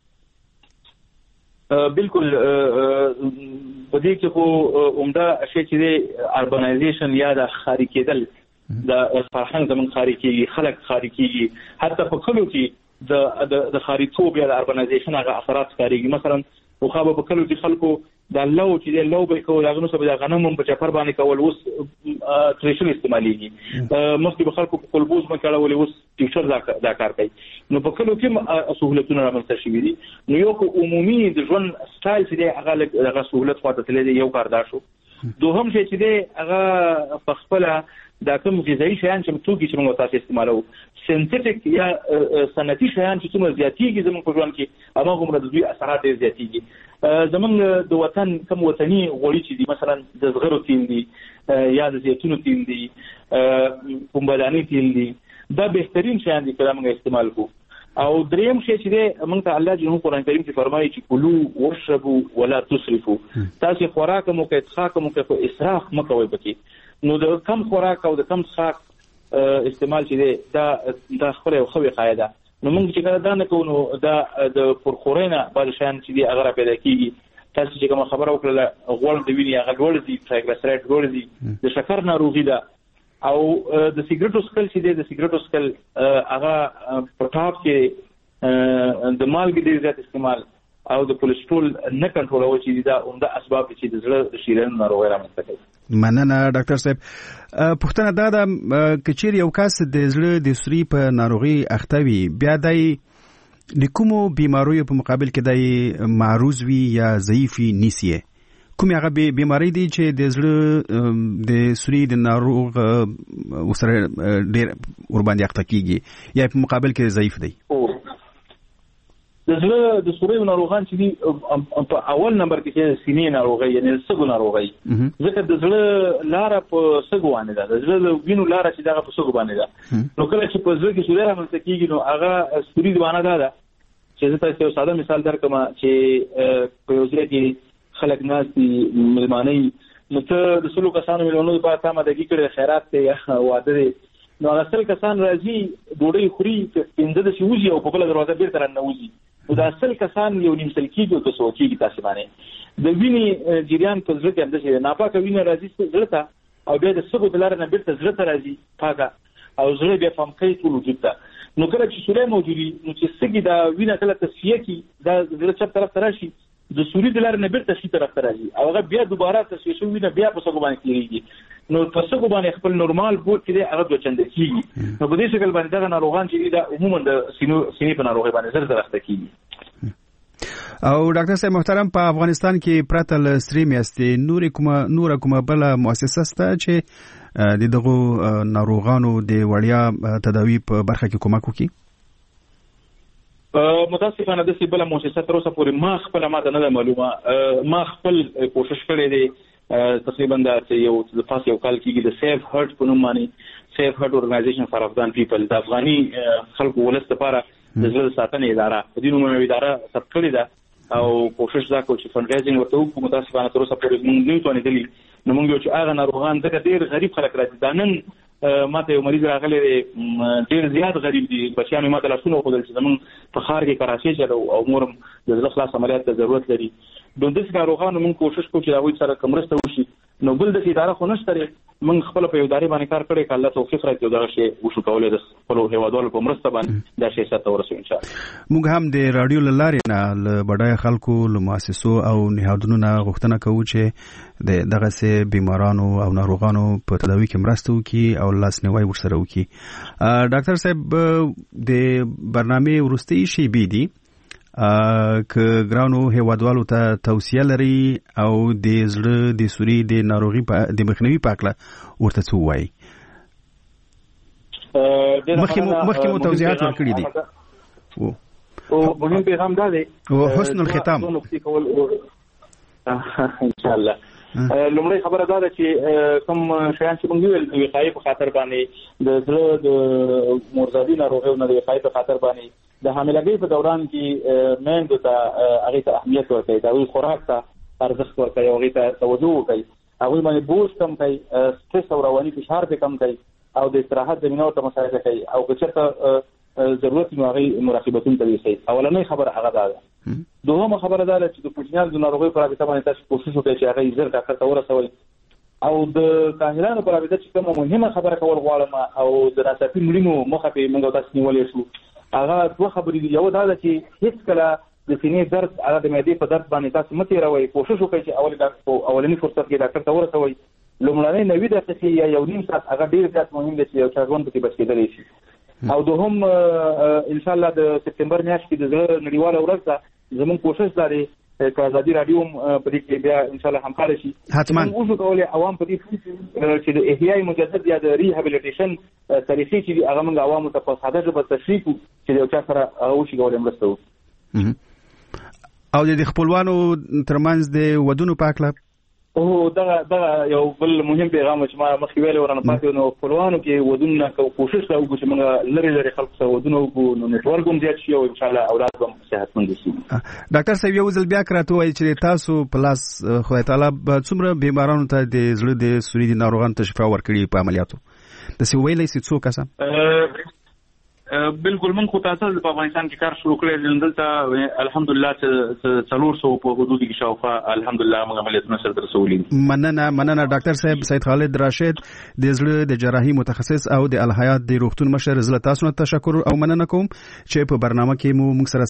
بالکل په دې کې خو عمده شی چې دی اربنایزیشن یا د خاري کېدل د فرهنګ زمون خاري کېږي خلک خاري کېږي حتی په کلو کې د خاري توب یا د اربنایزیشن هغه اثرات ښکارېږي. مثلا خو په کلو کې خلکو د لو چې د لو به کول هغه نو سبا د غنمو په چپر باندې کول اوس ټریشن استعماليږي مخکې به خلکو په قلبوز باندې کول اوس ټیچر دا کار کوي. نو په کلو کې سہولتونه رامنځته شوي دي. نو یو عمومي د ژوند سټایل چې دی هغه سہولت خواته تللی دی یو کار دا شو. دوهم شی چې دی هغه په خپل دا کوم غذایی شیان چې توکي چې موږ تاسو استعمالو سنتیټیک یا صنعتي شیان چې څومره زیاتېږي زموږ په ژوند کې هغه هم د دوی اثرات ډېر زیاتېږي. زمونږ د وطن کوم وطني غوړي چې دي مثلا د زغرو تیل دي یا د زیتونو تیل دي پومبداني تیل دي دا بهترین شیان دي چې موږ استعمال کوو. او دریم شی چې موږ ته الله جل قرآن کریم کې فرمایي چې کلوا واشربوا ولا تسرفوا. تاسو خوراک مو کوئ څښاک مو کوئ اسراف مکوئ پکې. نو د کم خوراک او د کم څښاک استعمال چې دی دا خپل یو خوي قاعده. نو موږ چې کله دا نه کوو نو دا د پرخورینه بعض شیان چې دی هغه پیدا کیږي. تاسو چې کوم خبره وکړه غوړ د وینې هغه لوړ دي، ټرایګلیسرایډ لوړ دي، د شکر ناروغي ده، او د سیګریټو څکل چې دی د سیګریټو څکل هغه په ټاپ کې د مالګې ډېر زیات استعمال او د کولیسټرول نه کنټرولول چې دا عمده اسباب چې د زړه د شریانونو ناروغۍ رامنځته کوي. مننه ډاکټر صاحب. پوښتنه دا ده که چیرې یو کس د زړه د سوري په ناروغي اخته وي، بیا دی د کومو بیماریو په مقابل کې دی معروض وي یا ضعیف وي نیسي؟ کوم هغه بیماری دي چې د زړه د سوري د ناروغ سره ډېر ورباندې اخته کیږي یا په مقابل کې ضعیف دی؟ د زړه د سوري ناروغان چې دي په اول نمبر کې سینې ناروغي یعنی سږو ناروغي، ځکه د زړه لاره په سږو باندې ده، د زړه د وینو لاره چې دغه په سږو باندې ده. نو کله چې په زړه کې سوري رامنځته کیږي نو هغه سوري د باندې ده چې زه تاسو یو ساده مثال درکم چې په یو ځای کې خلک ناس دي ملمانۍ، نو ته د سلو کسانو ملونو په تامه دګی کړي خیرات ته واده دي، نو هغه سل کسان راځي ډوډۍ خوري پنځه د شوزي او په بل دروازه بیرته رانوځي، نو دا سل کسان یو نیم سل کېږي او تاسو کېږي تاسو باندې د وینې جریان په زړه کې هم د ناپاکه وینه راځي زړه ته او بیا د سږو د لارې نه بیرته زړه ته راځي پاکه او زړه بیا پمپ کوي ټول وجود ته. نو کله چې سوری موجودي نو چې سږي دا وینه کله تصفیه کی دا زړه چپ طرف ته راشي د سوري د لارې نه بیرته شي طرف ته راځي او هغه بیا دوباره تصفیه شوی وینه بیا په سږو باندې کېږي، نو په سږو باندې خپل نورمال بوت کې هغه دوه چنده کېږي. نو په دې شکل باندې دا ناروغان چې دا عموما د سینې په ناروغي باندې زر اخته کېږي. او ډاکټر صاحب محترم، په افغانستان کې پرته له سري میاشتې نور کومه بل مؤسسه شته چې د دغو ناروغانو د وړیا تداوی په برخه کې کومک وکړي؟ متاسفانه د سی بل مؤسسه تر اوسه پورې ما خپل ماته نه معلومه. ما خپل کوشش کړی دی تقریبا دا یو د پاس یو کال کېږي د سیف هارت په نوم باندې سیف هارت اورګنایزیشن فار افغان پیپل د افغاني خلکو ولست لپاره د زړه ساتنې اداره په دې نوم اداره ثبت کړې ده او کوشش دا کوي چې فند ریزینګ ورته وکړو. متاسفانه تر اوسه پورې موږ نه توانېدلي. نو موږ یو چې هغه ناروغان دغه ډېر غریب خلک راځي دا نن ماته یو مریض راغلی دی ډېر زیات غریب دي، بچیانو ماته لاسونه وښودل چې زموږ په ښار کې کراچۍ چلو او مورم د زړه خلاص عملیات ته ضرورت لري. نو داسې ناروغانو موږ کوشش کوو چې د هغوی سره مرسته وشي. نو بل داسې اداره خو نشته دی، موږ خپله په یو ادارې باندې کار کړی که الله توفیق راکړي او دغه شی وشو کولی د خپلو هېوادوالو په مرسته باندې دا شی سرته ورسوو انشاءالله. موږ هم د راډیو له لارې نه له بډایه خلکو له مؤسسو او نهادونو نه غوښتنه کوو چې د دغسې بیمارانو او ناروغانو په تداوي کې مرسته وکړي او لاسنیوی ورسره وکړي. ډاکټر صاحب، د برنامې وروستۍ شیبې دي که ګرانو هیوادوالو ته توصیه لري او د زړه د سوري د ناروغي د مخنیوي په اړه ورته څه وایي؟ مخکې مو توضیحات ورکړي دي او مهم پیغام دا دی او حسن الختام ان شاء الله. لومړی خبره دا ده چې کوم شیان چې موږ ویل د وقایې په خاطر باندې د زړه د مرزادي ناروغیو نه د وقایې په خاطر باندې د حاملګۍ په دوران کې میندو ته هغې ته اهمیت ورکوي، د هغوی خوراک ته ارزښت ورکوي، هغوی ته توجه وکړي، هغوی باندې بوج کم کوي، سټرس او رواني فشار پې کم کوي او د استراحت زمینه ورته مساعده کوي او که چېرته ضرورت نو هغې مراقبتونو ته ویسئ. اولنۍ خبره هغه دا ده. دوهمه خبره دا ده چې د کوچنیانو د ناروغیو په رابطه باندې تاسو کوشش وکړئ چې هغه ژر ډاکټر ته ورسوئ. او د کاهلانو په رابطه چې کومه مهمه خبره کول غواړم او د ناڅاپي مړینو مخه پې موږ تاسو نیولی شو، هغه دوه خبرې دي. یو دا ده چې هېڅکله د سینې درد هغه د معدې په درد باندې تاسو مه تېروئ. کوشش وکړئ چې اولني فرصت کې ډاکټر ته ورسوئ. لومړنۍ 90 دقیقې یا یو نیم ساعت هغه ډېر زیات مهم دی چې یو چا ژوند پکې بچ کېدلی شي. او دوهم انشاءالله د سپتمبر میاشت کې د زړه نړیواله ورځ ده، زموږ کوشش دا دی که ازادي راډیو هم په دې کې بیا انشاءالله همکاره شي. حتما موږ وشو کولی عوام په دې چې د احیای مجدد یا د ریهابیلیټیشن طریقې چې دي هغه موږ عوامو ته په ساده ژبه تشریح کړو چې د یو چا سره هغه وشي کولی مرسته وکړو. او د خپلوانو ترمنځ د ودونو په هکله او دا یو بل مهم پیغام چې ما مخکې ویل ورانه پاتې نو خپلوانو کې ودونه کوشش دا وکړو چې موږ لري خلک سره ودونه وکړو نو نتورک هم زیات شي او ان شاء الله اولاد هم صحتمند شي. ډاکټر صاحب یو ځل بیا کراته وایي چې تاسو پلاس خدای تعالی څومره بیمارانو ته د زړه د سوري د ناروغانو ته شفا ورکړي په عملیاتو د سی ویلې څه کسان بالکل من خو تاسو په افغانستان کې کار شروع کړی دلته الحمدلله چې 400 په حدود کې شاوخوا الحمدلله موږ عملیاتونه سره رسولي. مننه ډاکټر صاحب سید خالد راشد د زړه د جراحي متخصص او د الحیات د روغتون مشر زله تاسو ته تشکر او مننه کوم چې په برنامه کې مو موږ سره